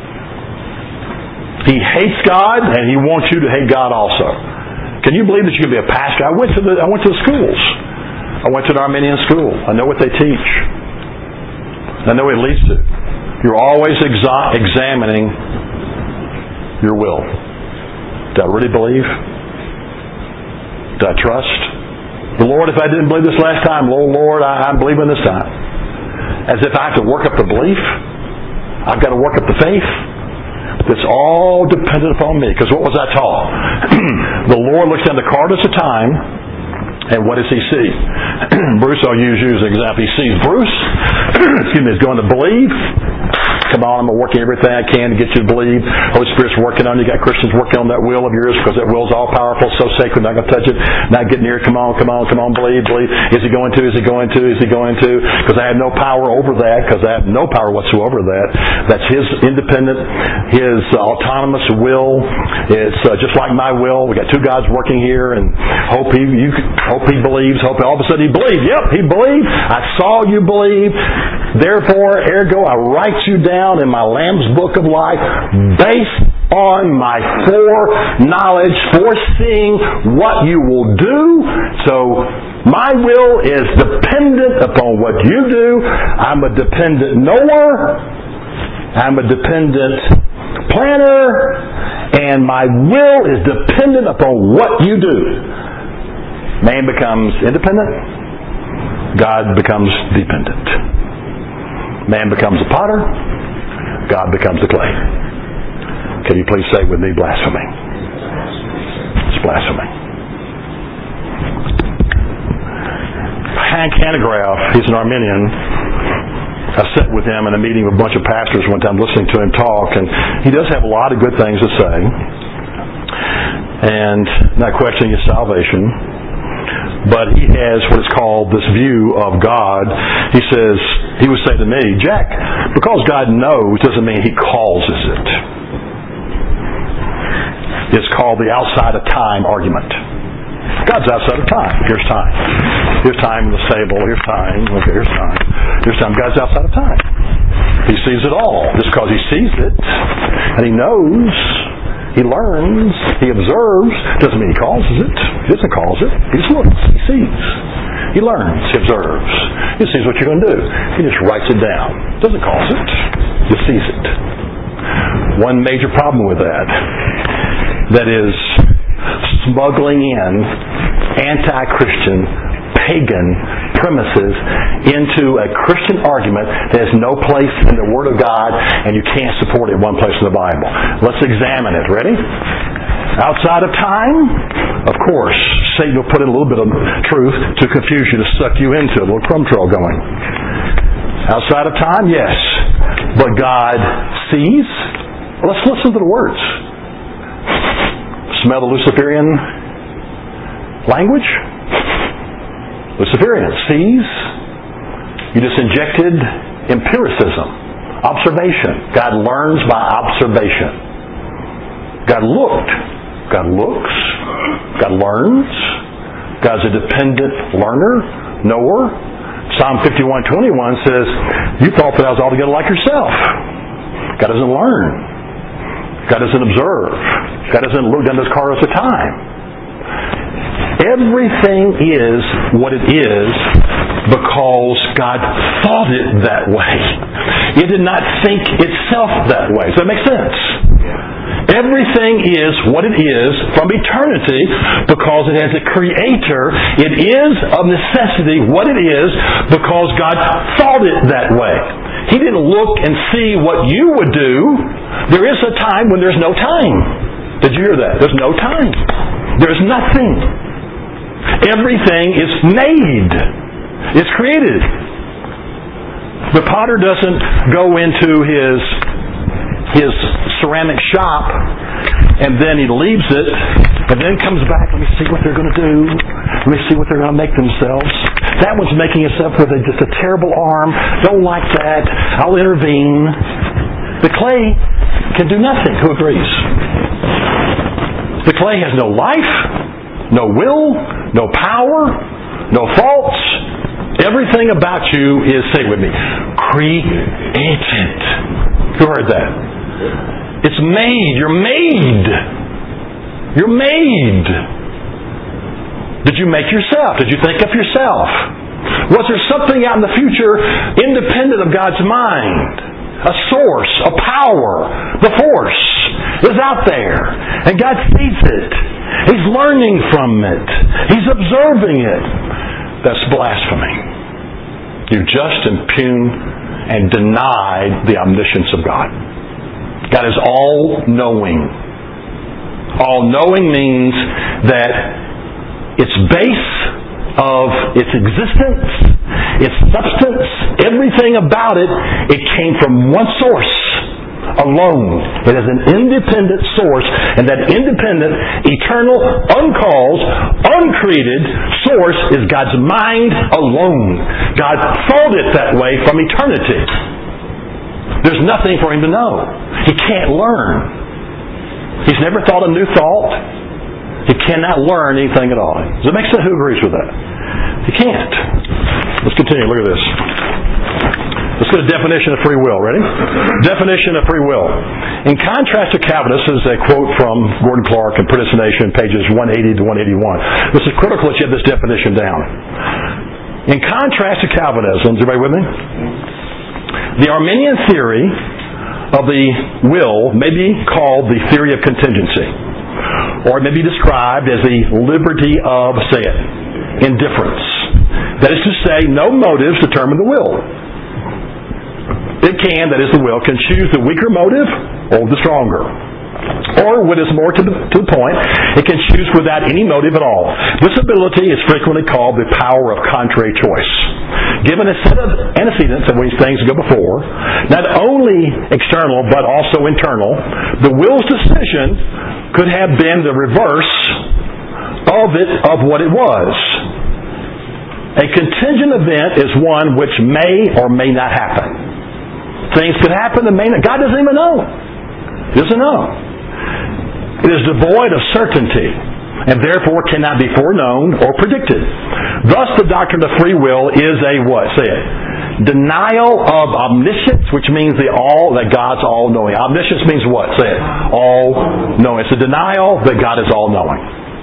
He hates God, and he wants you to hate God also. Can you believe that you can be a pastor? I went to the schools. I went to an Arminian school. I know what they teach. I know what it leads to. You're always examining your will. Do I really believe? Do I trust? The Lord, if I didn't believe this last time, Lord, I'm believing this time. As if I have to work up the belief. I've got to work up the faith. It's all dependent upon me. Because what was I taught? The Lord looks down the corridors of time, and what does He see? Bruce, I'll use you as an example. He sees Bruce, is going to believe. Come on, I'm working everything I can to get you to believe. Holy Spirit's working on you. You got Christians working on that will of yours because that will's all powerful, so sacred, not going to touch it, not get near it. Come on, believe. Is He going to? Because I have no power over that, because I have no power whatsoever over that. That's His independent, His autonomous will. It's just like my will. We got two gods working here, and hope he believes. Hope all of a sudden he believes. Yep, he believed. I saw you believe. Therefore, ergo, I write you down in my Lamb's Book of Life based on my foreknowledge, foreseeing what you will do. So my will is dependent upon what you do. I'm a dependent knower. I'm a dependent planner. And my will is dependent upon what you do. Man becomes independent. God becomes dependent. Man becomes a potter. God becomes the clay. Can you please say with me, blasphemy? It's blasphemy. Hank Hanegraaff, he's an Arminian. I sat with him in a meeting with a bunch of pastors one time listening to him talk, and he does have a lot of good things to say. And not questioning his salvation. But he has what is called this view of God. He says, he would say to me, Jack, because God knows doesn't mean He causes it. It's called the outside of time argument. God's outside of time. Here's time. Here's time in the stable. Here's time. Okay, here's time. Here's time. God's outside of time. He sees it all. Just because He sees it and He knows, He learns, He observes, doesn't mean He causes it. He doesn't cause it. He just looks. He sees. He learns. He observes. He sees what you're going to do. He just writes it down. Doesn't cause it. Just sees it. One major problem with that is smuggling in anti-Christian, pagan premises into a Christian argument that has no place in the Word of God, and you can't support it in one place in the Bible. Let's examine it. Ready? Outside of time, of course, Satan will put in a little bit of truth to confuse you, to suck you into a little crumb trail going. Outside of time, yes. But God sees. Well, let's listen to the words. Smell the Luciferian language? Luciferian sees. You just injected empiricism, observation. God learns by observation. God looked. God looks. God learns. God's a dependent learner, knower. Psalm 51:21 says, you thought that I was altogether like yourself. God doesn't learn. God doesn't observe. God doesn't look down His corridors of time. Everything is what it is because God thought it that way. It did not think itself that way. Does that make sense? Everything is what it is from eternity because it has a creator. It is of necessity what it is because God thought it that way. He didn't look and see what you would do. There is a time when there's no time. Did you hear that? There's no time. There's nothing. Everything is made. It's created. The potter doesn't go into his ceramic shop and then he leaves it and then comes back. Let me see what they're going to do. Let me see what they're going to make themselves. That one's making itself with just a terrible arm. Don't like that. I'll intervene. The clay can do nothing. Who agrees? The clay has no life, no will, no power, no faults. Everything about you is, say with me, created. Who heard that? It's made. You're made. You're made. Did you make yourself? Did you think of yourself? Was there something out in the future independent of God's mind? A source, a power, the force is out there. And God sees it. He's learning from it. He's observing it. That's blasphemy. You've just impugned and denied the omniscience of God. God is all-knowing. All-knowing means that its base of its existence, its substance, everything about it, it came from one source alone. It is an independent source, and that independent, eternal, uncaused, uncreated source is God's mind alone. God thought it that way from eternity. There's nothing for Him to know. He can't learn. He's never thought a new thought. He cannot learn anything at all. Does it make sense? Who agrees with that? He can't. Let's continue. Look at this. Let's get a definition of free will. Ready? Definition of free will. In contrast to Calvinists, this is a quote from Gordon Clark in Predestination, pages 180 to 181. This is critical that you have this definition down. In contrast to Calvinism, is everybody with me? The Arminian theory of the will may be called the theory of contingency, or it may be described as the liberty of, say it, indifference. That is to say, no motives determine the will. It can, that is the will, can choose the weaker motive or the stronger. Or, what is more to the point, it can choose without any motive at all. This ability is frequently called the power of contrary choice. Given a set of antecedents of these things go before, not only external but also internal, the will's decision could have been the reverse of what it was. A contingent event is one which may or may not happen. Things could happen that may not. God doesn't even know. He doesn't know. It is devoid of certainty and therefore cannot be foreknown or predicted. Thus, the doctrine of free will is a what? Say it. Denial of omniscience, which means that God's all-knowing. Omniscience means what? Say it. All-knowing. It's a denial that God is all-knowing.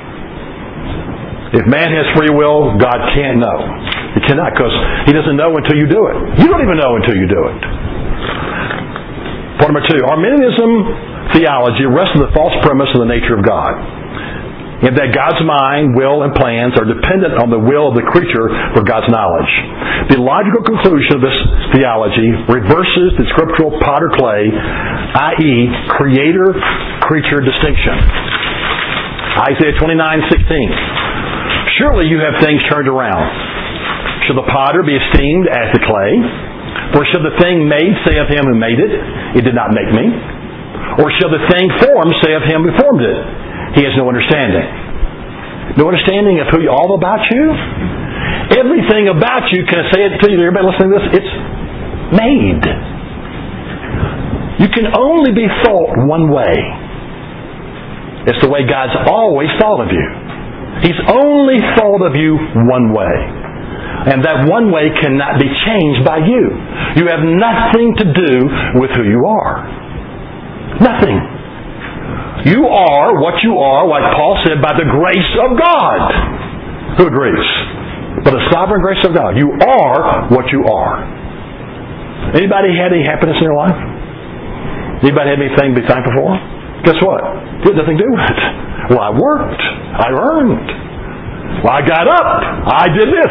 If man has free will, God can't know. He cannot, because He doesn't know until you do it. You don't even know until you do it. Point number 2. Arminianism theology rests on the false premise of the nature of God, in that God's mind, will, and plans are dependent on the will of the creature for God's knowledge. The logical conclusion of this theology reverses the scriptural potter-clay, i.e., creator-creature distinction. Isaiah 29:16. Surely you have things turned around. Shall the potter be esteemed as the clay? For shall the thing made say of him who made it, it did not make me? Or shall the thing formed say of him who formed it, he has no understanding? No understanding of all about you? Everything about you, can I say it to you, everybody listening to this? It's made. You can only be thought one way. It's the way God's always thought of you. He's only thought of you one way. And that one way cannot be changed by you. You have nothing to do with who you are. Nothing. You are what you are, like Paul said, by the grace of God. Who agrees? By the sovereign grace of God. You are what you are. Anybody had any happiness in their life? Anybody had anything to be thankful for? Guess what? It had nothing to do with it. Well, I worked. I earned. Well, I got up. I did this.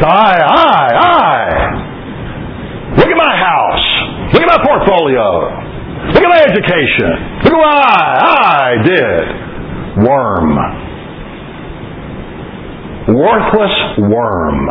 I. Look at my house. Look at my portfolio. Look at my education. Look at what I did. Worm. Worthless worm.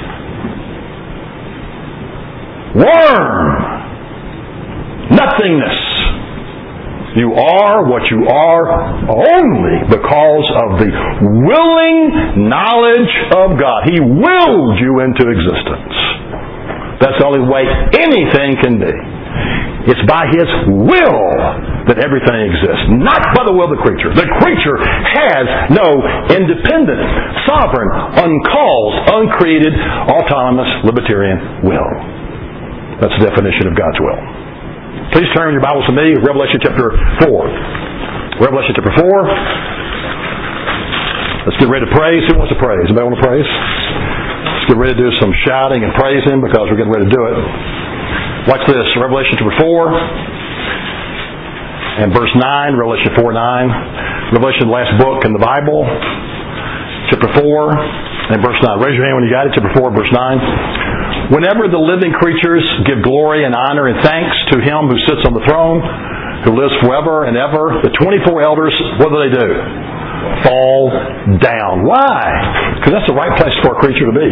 Worm. Nothingness. You are what you are only because of the willing knowledge of God. He willed you into existence. That's the only way anything can be. It's by His will that everything exists, not by the will of the creature. The creature has no independent, sovereign, uncalled, uncreated, autonomous, libertarian will. That's the definition of God's will. Please turn your Bibles to me, Revelation chapter 4. Revelation chapter 4. Let's get ready to praise. Who wants to praise? Anybody want to praise? Let's get ready to do some shouting and praising because we're getting ready to do it. Watch this, Revelation chapter 4 and verse 9, Revelation 4:9. Revelation, the last book in the Bible, chapter 4 and verse 9. Raise your hand when you got it, chapter 4, verse 9. Whenever the living creatures give glory and honor and thanks to Him who sits on the throne, who lives forever and ever, the 24 elders, what do? Fall down. Why? Because that's the right place for a creature to be.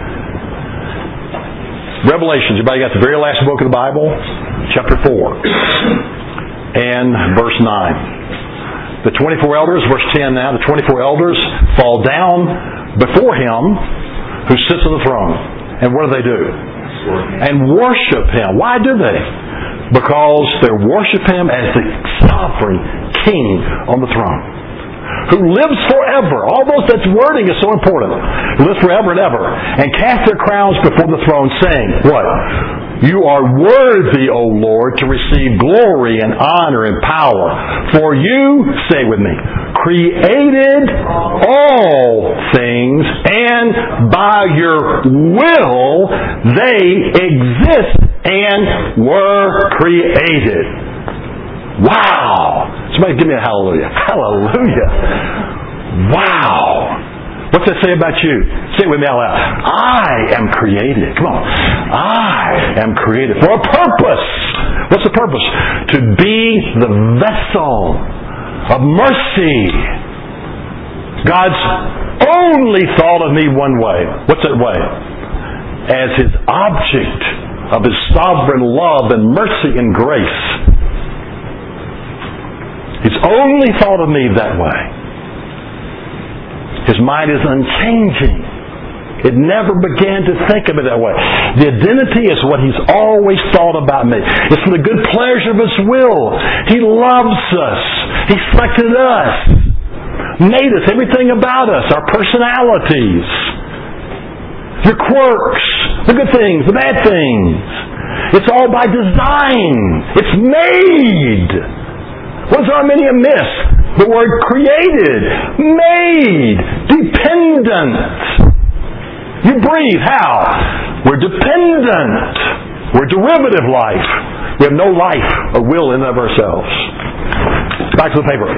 Revelations, everybody got the very last book of the Bible? Chapter 4 and verse 9. The 24 elders, verse 10 now, the 24 elders fall down before Him who sits on the throne. And what do? And worship Him. Why do they? Because they worship Him as the sovereign King on the throne, who lives forever. All that wording is so important. Who lives forever and ever. And cast their crowns before the throne, saying, what? You are worthy, O Lord, to receive glory and honor and power. For you, say with me, created all things, and by your will they exist and were created. Wow! Somebody give me a hallelujah. Hallelujah. Wow. What's that say about you? Say it with me out loud. I am created. Come on. I am created for a purpose. What's the purpose? To be the vessel of mercy. God's only thought of me one way. What's that way? As His object of His sovereign love and mercy and grace. He's only thought of me that way. His mind is unchanging. It never began to think of it that way. The identity is what He's always thought about me. It's for the good pleasure of His will. He loves us. He selected us. Made us, everything about us, our personalities, your quirks, the good things, the bad things. It's all by design. It's made. What does Arminian miss? The word created, made, dependent. You breathe. How? We're dependent. We're derivative life. We have no life or will in and of ourselves. Back to the paper.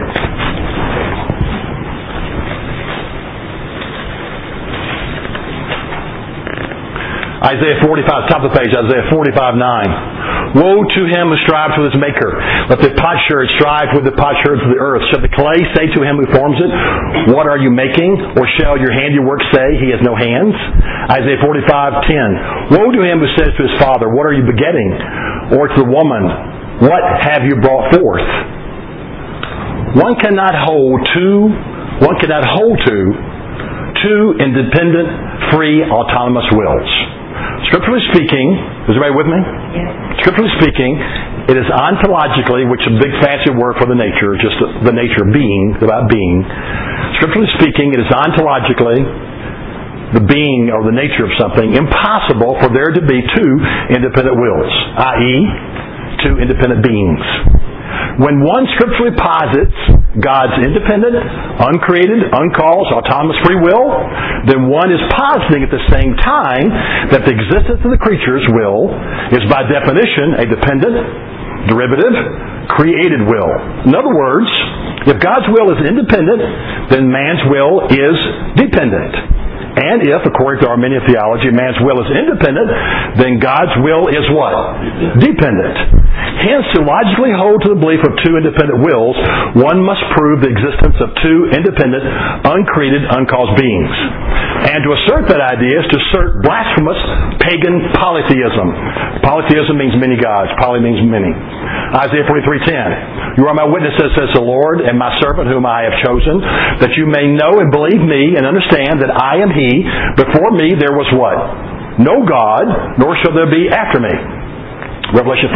Isaiah 45, top of the page, Isaiah 45:9. Woe to him who strives with his maker. Let the potsherd strive with the potsherds of the earth. Shall the clay say to him who forms it, what are you making? Or shall your handiwork say, he has no hands? Isaiah 45:10. Woe to him who says to his father, what are you begetting? Or to the woman, what have you brought forth? One cannot hold to two independent, free, autonomous wills. Scripturally speaking, is everybody with me? Yes. Scripturally speaking, it is ontologically, which is a big fancy word for the nature, just the nature of being, about being. Scripturally speaking, it is ontologically, the being or the nature of something, impossible for there to be two independent wills, i.e., two independent beings. When one scripturally posits God's independent, uncreated, uncaused, autonomous free will, then one is positing at the same time that the existence of the creature's will is by definition a dependent, derivative, created will. In other words, if God's will is independent, then man's will is dependent. And if, according to Arminian theology, man's will is independent, then God's will is what? Dependent. Hence, to logically hold to the belief of two independent wills, one must prove the existence of two independent, uncreated, uncaused beings. And to assert that idea is to assert blasphemous pagan polytheism. Polytheism means many gods. Poly means many. Isaiah 43:10. You are my witnesses, says the Lord, and my servant whom I have chosen, that you may know and believe me and understand that I am He. Before me there was what? No God, nor shall there be after me. Revelation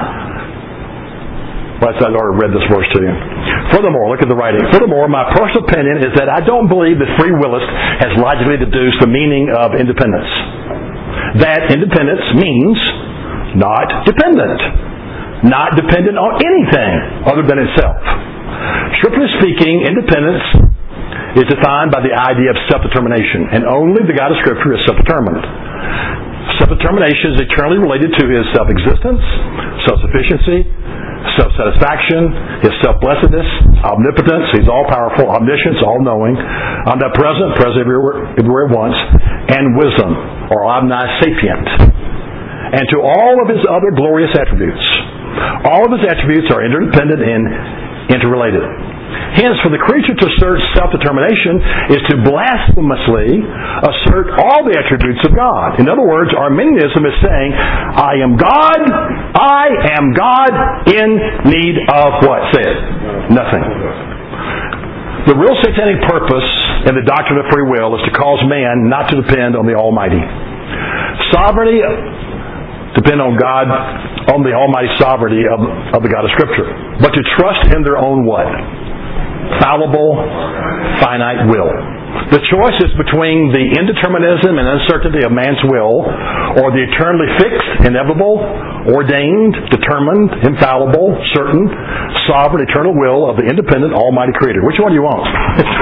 4:9. Well, I already read this verse to you. Furthermore, look at the writing. Furthermore, my personal opinion is that I don't believe that free willist has logically deduced the meaning of independence. That independence means not dependent. Not dependent on anything other than itself. Strictly speaking, independence is defined by the idea of self-determination, and only the God of Scripture is self-determined. Self-determination is eternally related to His self-existence, self-sufficiency, self-satisfaction, His self-blessedness, omnipotence, He's all-powerful, omniscience, all-knowing, omnipresent, present everywhere at once, and wisdom, or omnisapient, and to all of His other glorious attributes. All of His attributes are interdependent and interrelated. Hence, for the creature to assert self-determination is to blasphemously assert all the attributes of God. In other words, Arminianism is saying, I am God in need of what? Say it. Nothing. The real satanic purpose in the doctrine of free will is to cause man not to depend on the Almighty. Sovereignty depend on God, on the almighty sovereignty of the God of Scripture, but to trust in their own what? Fallible, finite will. The choice is between the indeterminism and uncertainty of man's will, or the eternally fixed, inevitable, ordained, determined, infallible, certain, sovereign, eternal will of the independent, almighty Creator. Which one do you want?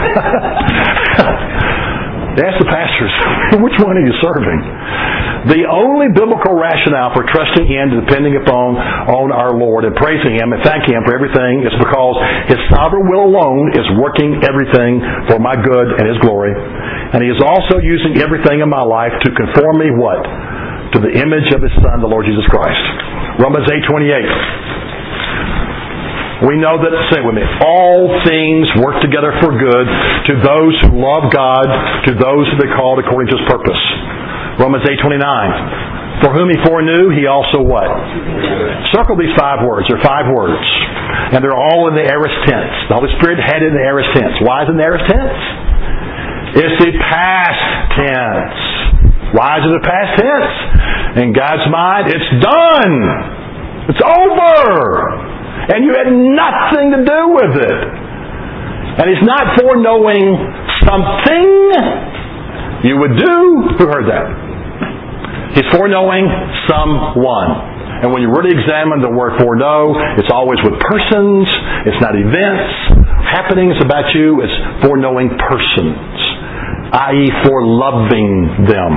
Ask the pastors, which one are you serving? The only biblical rationale for trusting in, depending upon our Lord, and praising Him and thanking Him for everything is because His sovereign will alone is working everything for my good and His glory. And He is also using everything in my life to conform me what? To the image of His Son, the Lord Jesus Christ. Romans 8:28. We know that, say it with me, all things work together for good to those who love God, to those who are called according to His purpose. Romans 8:29. For whom He foreknew, He also what? Circle these 5 words. They're 5 words. And they're all in the aorist tense. The Holy Spirit had it in the aorist tense. Why is it in the aorist tense? It's the past tense. Why is it the past tense? In God's mind, it's done. It's over. And you had nothing to do with it. And He's not foreknowing something you would do. Who heard that? He's foreknowing someone. And when you really examine the word foreknow, it's always with persons. It's not events, happenings about you. It's foreknowing persons, i.e. foreloving them.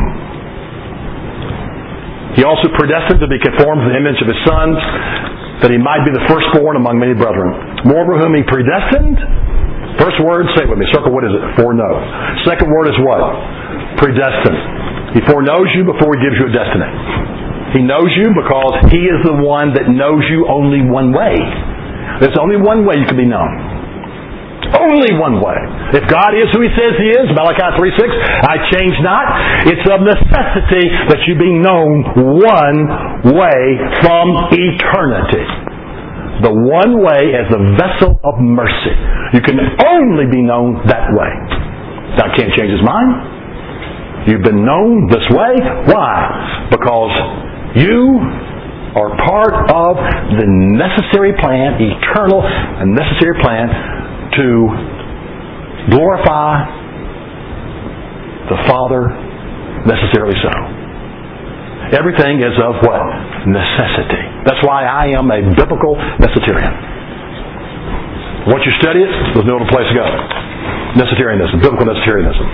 He also predestined to be conformed to the image of His Son, that He might be the firstborn among many brethren. Moreover, whom He predestined, first word, say it with me, circle, what is it? Foreknow. Second word is what? Predestined. He foreknows you before He gives you a destiny. He knows you because He is the one that knows you only one way. There's only one way you can be known. Only one way. If God is who He says He is, Malachi 3:6, I change not. It's of necessity that you be known one way from eternity. The one way as a vessel of mercy. You can only be known that way. God can't change His mind. You've been known this way. Why? Because you are part of the necessary plan, eternal and necessary plan, to glorify the Father, necessarily so. Everything is of what? Necessity. That's why I am a biblical necessitarian. Once you study it, there's no other place to go. Necessitarianism, biblical necessitarianism.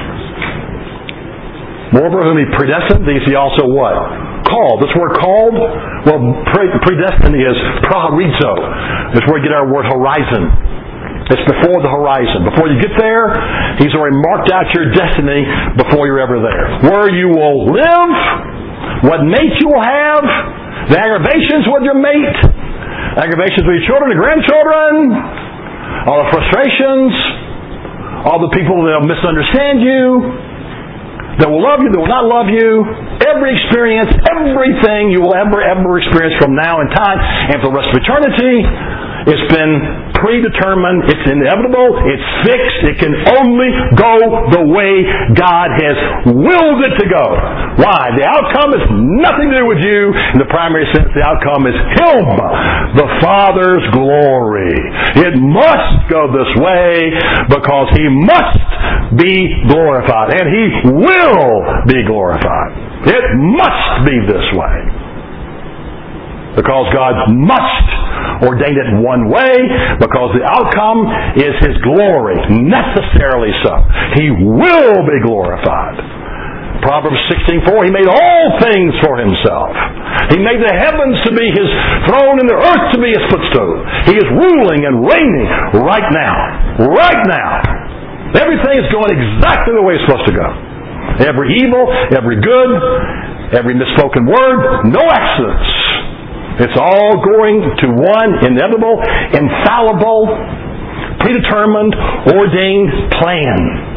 Moreover, whom He predestined, these He also what? Called. This word called, well, predestined is praharizo. That's where we get our word horizon. It's before the horizon. Before you get there, He's already marked out your destiny before you're ever there. Where you will live, what mate you will have, the aggravations with your mate, aggravations with your children and grandchildren, all the frustrations, all the people that will misunderstand you, that will love you, that will not love you, every experience, everything you will ever experience from now in time and for the rest of eternity, it's been predetermined, it's inevitable, it's fixed, it can only go the way God has willed it to go. Why? The outcome has nothing to do with you. In the primary sense, the outcome is Him, the Father's glory. It must go this way because He must be glorified, and He will be glorified. It must be this way. Because God must ordain it one way, because the outcome is His glory, necessarily so. He will be glorified. Proverbs 16:4, He made all things for Himself. He made the heavens to be His throne and the earth to be His footstool. He is ruling and reigning right now. Right now. Everything is going exactly the way it's supposed to go. Every evil, every good, every misspoken word, no accidents. It's all going to one inevitable, infallible, predetermined, ordained plan.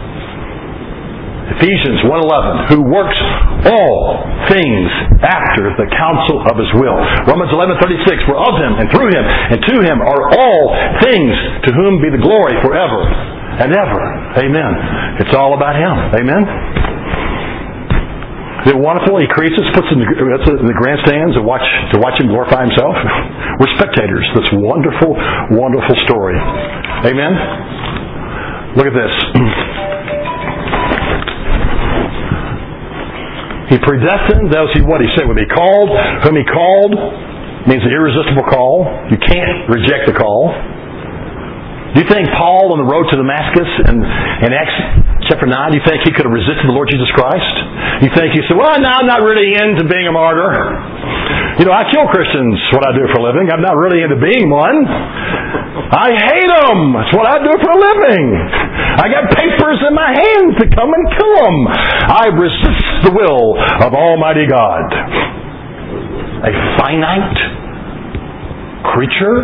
Ephesians 1:11, who works all things after the counsel of His will. Romans 11:36, for of Him and through Him and to Him are all things, to whom be the glory forever and ever. Amen. It's all about Him. Amen. Isn't it wonderful? He creates us, puts us in the grandstands to watch Him glorify Himself. We're spectators. This wonderful, wonderful story. Amen? Look at this. He predestined those He said would be called. Whom He called means an irresistible call. You can't reject the call. Do you think Paul on the road to Damascus in Acts chapter 9, do you think he could have resisted the Lord Jesus Christ? You think he said, well, no, I'm not really into being a martyr. You know, I kill Christians, what I do for a living. I'm not really into being one. I hate them. That's what I do for a living. I got papers in my hands to come and kill them. I resist the will of Almighty God. A finite creature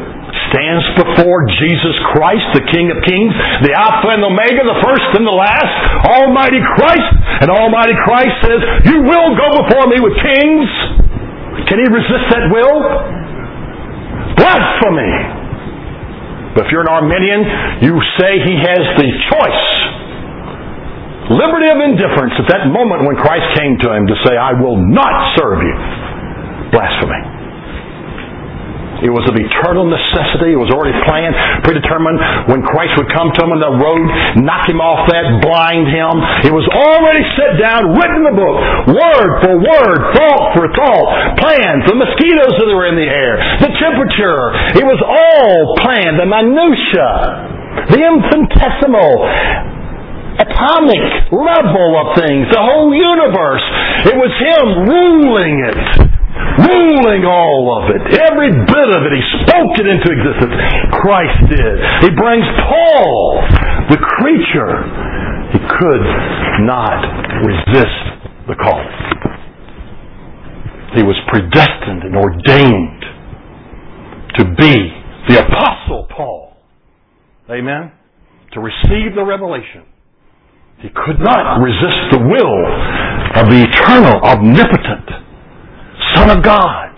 stands before Jesus Christ, the King of Kings, the Alpha and Omega, the first and the last, Almighty Christ, and Almighty Christ says, you will go before me with kings. Can he resist that will? Blasphemy! But if you're an Arminian, you say he has the choice, liberty of indifference at that moment when Christ came to him to say, I will not serve you. Blasphemy. It was of eternal necessity. It was already planned, predetermined. When Christ would come to him on the road, knock him off that, blind him. It was already set down, written in the book, word for word, thought for thought, plans, the mosquitoes that were in the air, the temperature. It was all planned, the minutia, the infinitesimal, atomic level of things, the whole universe. It was him ruling it. Ruling all of it. Every bit of it. He spoke it into existence. Christ did. He brings Paul, the creature. He could not resist the calling. He was predestined and ordained to be the Apostle Paul. Amen? To receive the revelation. He could not resist the will of the eternal, omnipotent Son of God.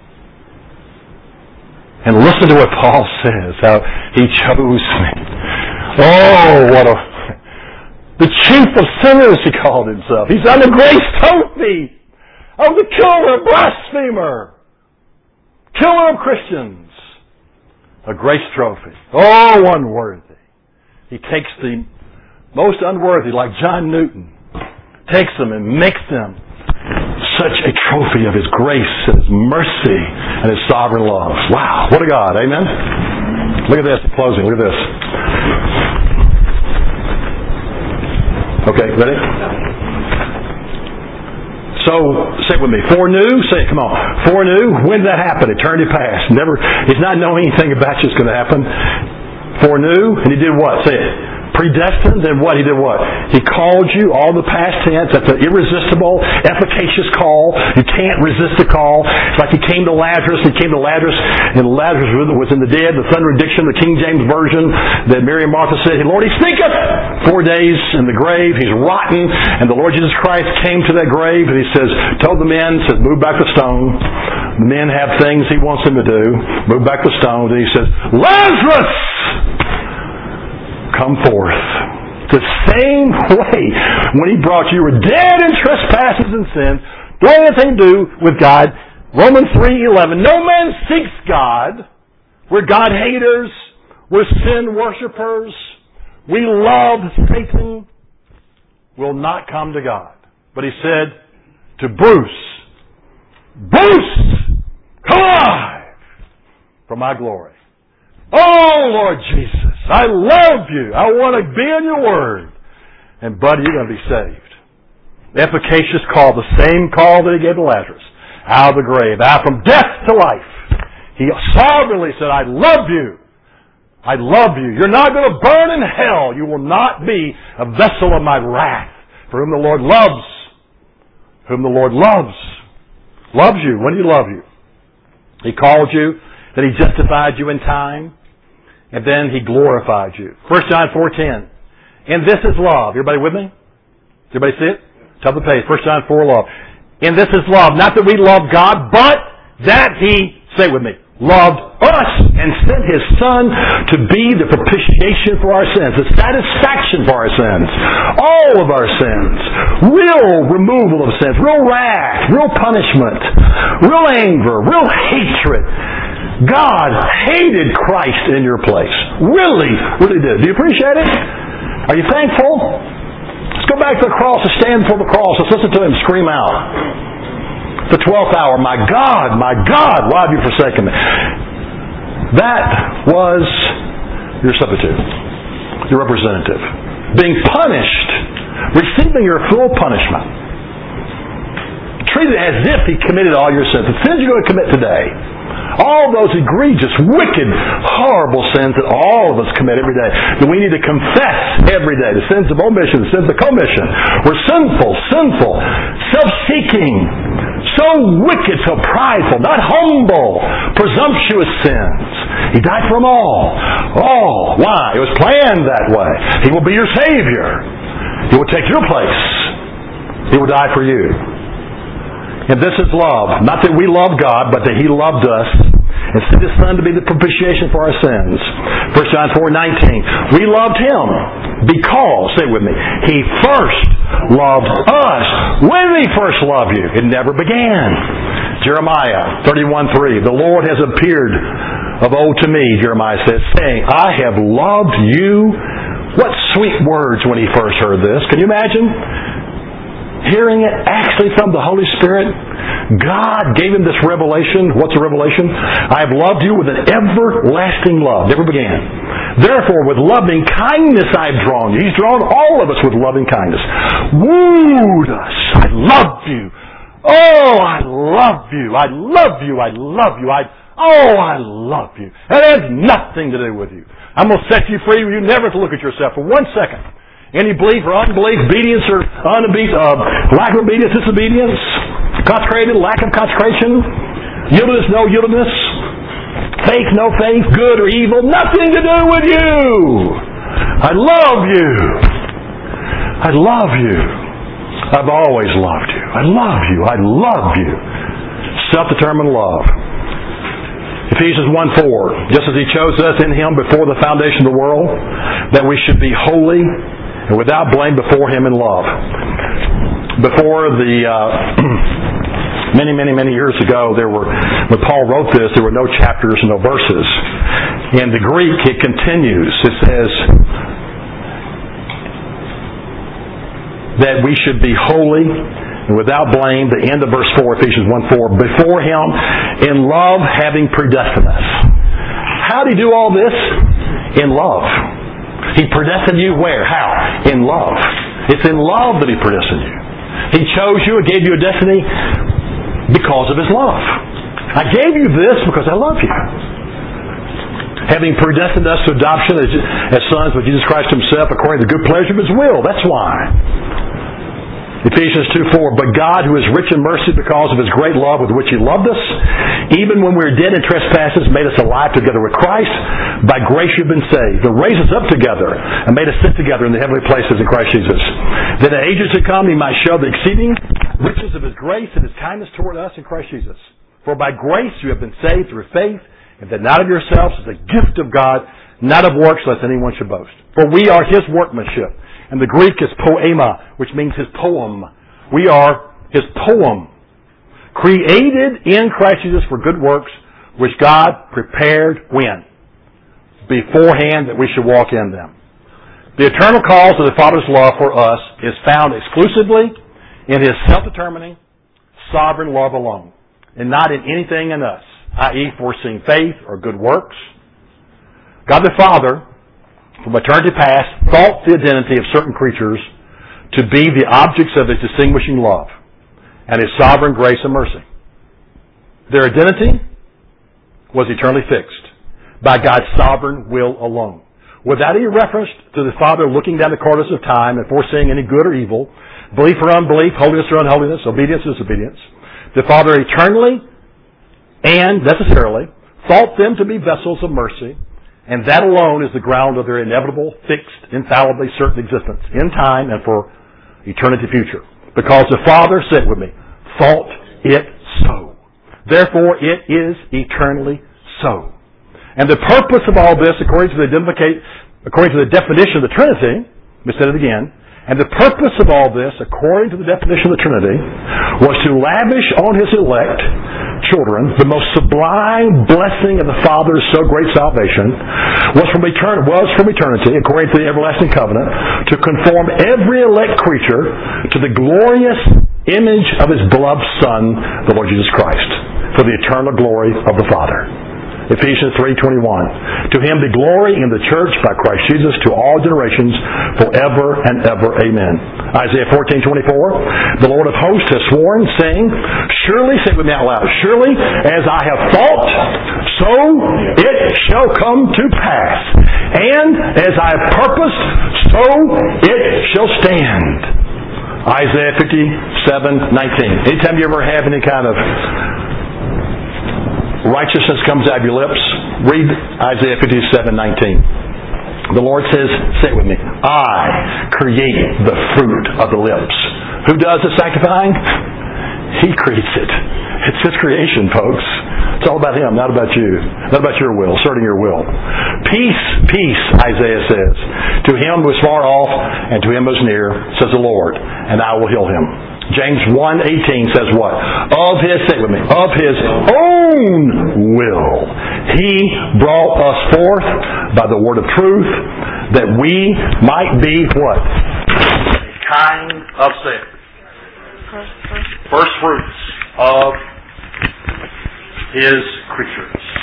And listen to what Paul says, how he chose me. Oh, the chief of sinners, he called himself. He's on the grace trophy of the killer, blasphemer, killer of Christians. A grace trophy. Oh, unworthy. He takes the most unworthy, like John Newton, takes them and makes them such a trophy of His grace and His mercy and His sovereign love. Wow, what a God, amen? Look at this, in closing, look at this. Okay, ready? So, say it with me. Foreknew, say it, come on. Foreknew, when did that happen? Eternity past. Never, He's not knowing anything about you that's going to happen. Foreknew, and He did what? Say it. Predestined, and what? He did what? He called you, all the past tense. That's an irresistible, efficacious call. You can't resist the call. It's like He came to Lazarus, and Lazarus was in the dead, the Thunderdiction, the King James Version, that Mary and Martha said, Lord, He stinketh! 4 days in the grave, He's rotten, and the Lord Jesus Christ came to that grave, and He says, told the men, says, move back the stone. The men have things He wants them to do. Move back the stone, and He says, Lazarus! Come forth. The same way when He brought you were dead in trespasses and sins, don't have anything to do with God. Romans 3:11. No man seeks God. We're God haters. We're sin worshipers. We love Satan. Will not come to God. But He said to Bruce, come alive for my glory. Oh, Lord Jesus, I love you. I want to be in your word. And, buddy, you're going to be saved. The efficacious call, the same call that He gave to Lazarus. Out of the grave, out from death to life. He sovereignly said, I love you. I love you. You're not going to burn in hell. You will not be a vessel of my wrath. For whom the Lord loves. Whom the Lord loves. Loves you. When did He love you? He called you. Then He justified you in time. And then He glorified you. 1 John 4:10. And this is love. Everybody with me? Does everybody see it? Top of the page. 1 John 4, love. And this is love. Not that we love God, but that He, say it with me, loved us and sent His Son to be the propitiation for our sins, the satisfaction for our sins, all of our sins, real removal of sins, real wrath, real punishment, real anger, real hatred. God hated Christ in your place. Really, really did. Do you appreciate it? Are you thankful? Let's go back to the cross and stand before the cross. Let's listen to Him scream out. The 12th hour, my God, why have you forsaken me? That was your substitute, your representative. Being punished, receiving your full punishment. Treated as if He committed all your sins. The sins you're going to commit today. All those egregious, wicked, horrible sins that all of us commit every day. That we need to confess every day. The sins of omission, the sins of commission. We're sinful, self-seeking, so wicked, so prideful, not humble, presumptuous sins. He died for them all. All. Why? It was planned that way. He will be your Savior. He will take your place. He will die for you. And this is love. Not that we love God, but that He loved us and sent His Son to be the propitiation for our sins. 1 John 4:19. We loved Him because, say it with me, He first loved us. When did He first love you? It never began. Jeremiah 31:3. The Lord has appeared of old to me, Jeremiah says, saying, I have loved you. What sweet words when he first heard this. Can you imagine hearing it actually from the Holy Spirit? God gave him this revelation. What's a revelation? I have loved you with an everlasting love. Never began. Therefore, with loving kindness I have drawn you. He's drawn all of us with loving kindness. Wooed us. I love you. Oh, I love you. I love you. I love you. I love you. And it has nothing to do with you. I'm going to set you free. You never have to look at yourself for 1 second. Any belief or unbelief, obedience or lack of obedience, disobedience, consecrated, lack of consecration, yieldedness, no yieldedness, faith, no faith, good or evil, nothing to do with you. I love you. I love you. I've always loved you. I love you. I love you. Self-determined love. Ephesians 1:4, just as He chose us in Him before the foundation of the world, that we should be holy and without blame before Him in love. Before the many years ago, when Paul wrote this, there were no chapters and no verses. In the Greek, it continues. It says that we should be holy and without blame, the end of verse 4, Ephesians 1:4, before Him in love, having predestined us. How did He do all this? In love. He predestined you where? How? In love. It's in love that He predestined you. He chose you and gave you a destiny because of His love. I gave you this because I love you. Having predestined us to adoption as sons with Jesus Christ Himself according to the good pleasure of His will. That's why. Ephesians 2:4, but God, who is rich in mercy because of His great love with which He loved us, even when we were dead in trespasses, made us alive together with Christ. By grace you've been saved. And raised us up together and made us sit together in the heavenly places in Christ Jesus. That in ages to come He might show the exceeding riches of His grace and His kindness toward us in Christ Jesus. For by grace you have been saved through faith, and that not of yourselves is a gift of God, not of works, lest anyone should boast. For we are His workmanship. And the Greek is poema, which means His poem. We are His poem. Created in Christ Jesus for good works, which God prepared when? Beforehand that we should walk in them. The eternal cause of the Father's love for us is found exclusively in His self-determining, sovereign love alone, and not in anything in us, i.e. foreseeing faith or good works. God the Father, from eternity past, thought the identity of certain creatures to be the objects of His distinguishing love and His sovereign grace and mercy. Their identity was eternally fixed by God's sovereign will alone. Without any reference to the Father looking down the corridors of time and foreseeing any good or evil, belief or unbelief, holiness or unholiness, obedience or disobedience, the Father eternally and necessarily thought them to be vessels of mercy. And that alone is the ground of their inevitable, fixed, infallibly certain existence in time and for eternity future. Because the Father, say it with me, thought it so. Therefore, it is eternally so. And the purpose of all this, according to the definition of the Trinity, let me say it again, and the purpose of all this, according to the definition of the Trinity, was to lavish on His elect children the most sublime blessing of the Father's so great salvation was from eternity, according to the everlasting covenant, to conform every elect creature to the glorious image of His beloved Son, the Lord Jesus Christ, for the eternal glory of the Father. Ephesians 3:21. To Him be glory in the church by Christ Jesus to all generations forever and ever. Amen. Isaiah 14:24. The Lord of hosts has sworn, saying, surely, say it with me out loud, surely as I have thought, so it shall come to pass. And as I have purposed, so it shall stand. Isaiah 57:19. Anytime you ever have any kind of righteousness comes out of your lips, read Isaiah 57:19. The Lord says, say it with me, I create the fruit of the lips. Who does the sanctifying? He creates it. It's His creation, folks. It's all about Him, not about you. Not about your will, asserting your will. Peace, peace, Isaiah says, to him who is far off and to him who is near, says the Lord, and I will heal him. James 1:18 says what? Of His, say it with me, of His own will, He brought us forth by the word of truth, that we might be what? Kind of sin. First fruits of His creatures.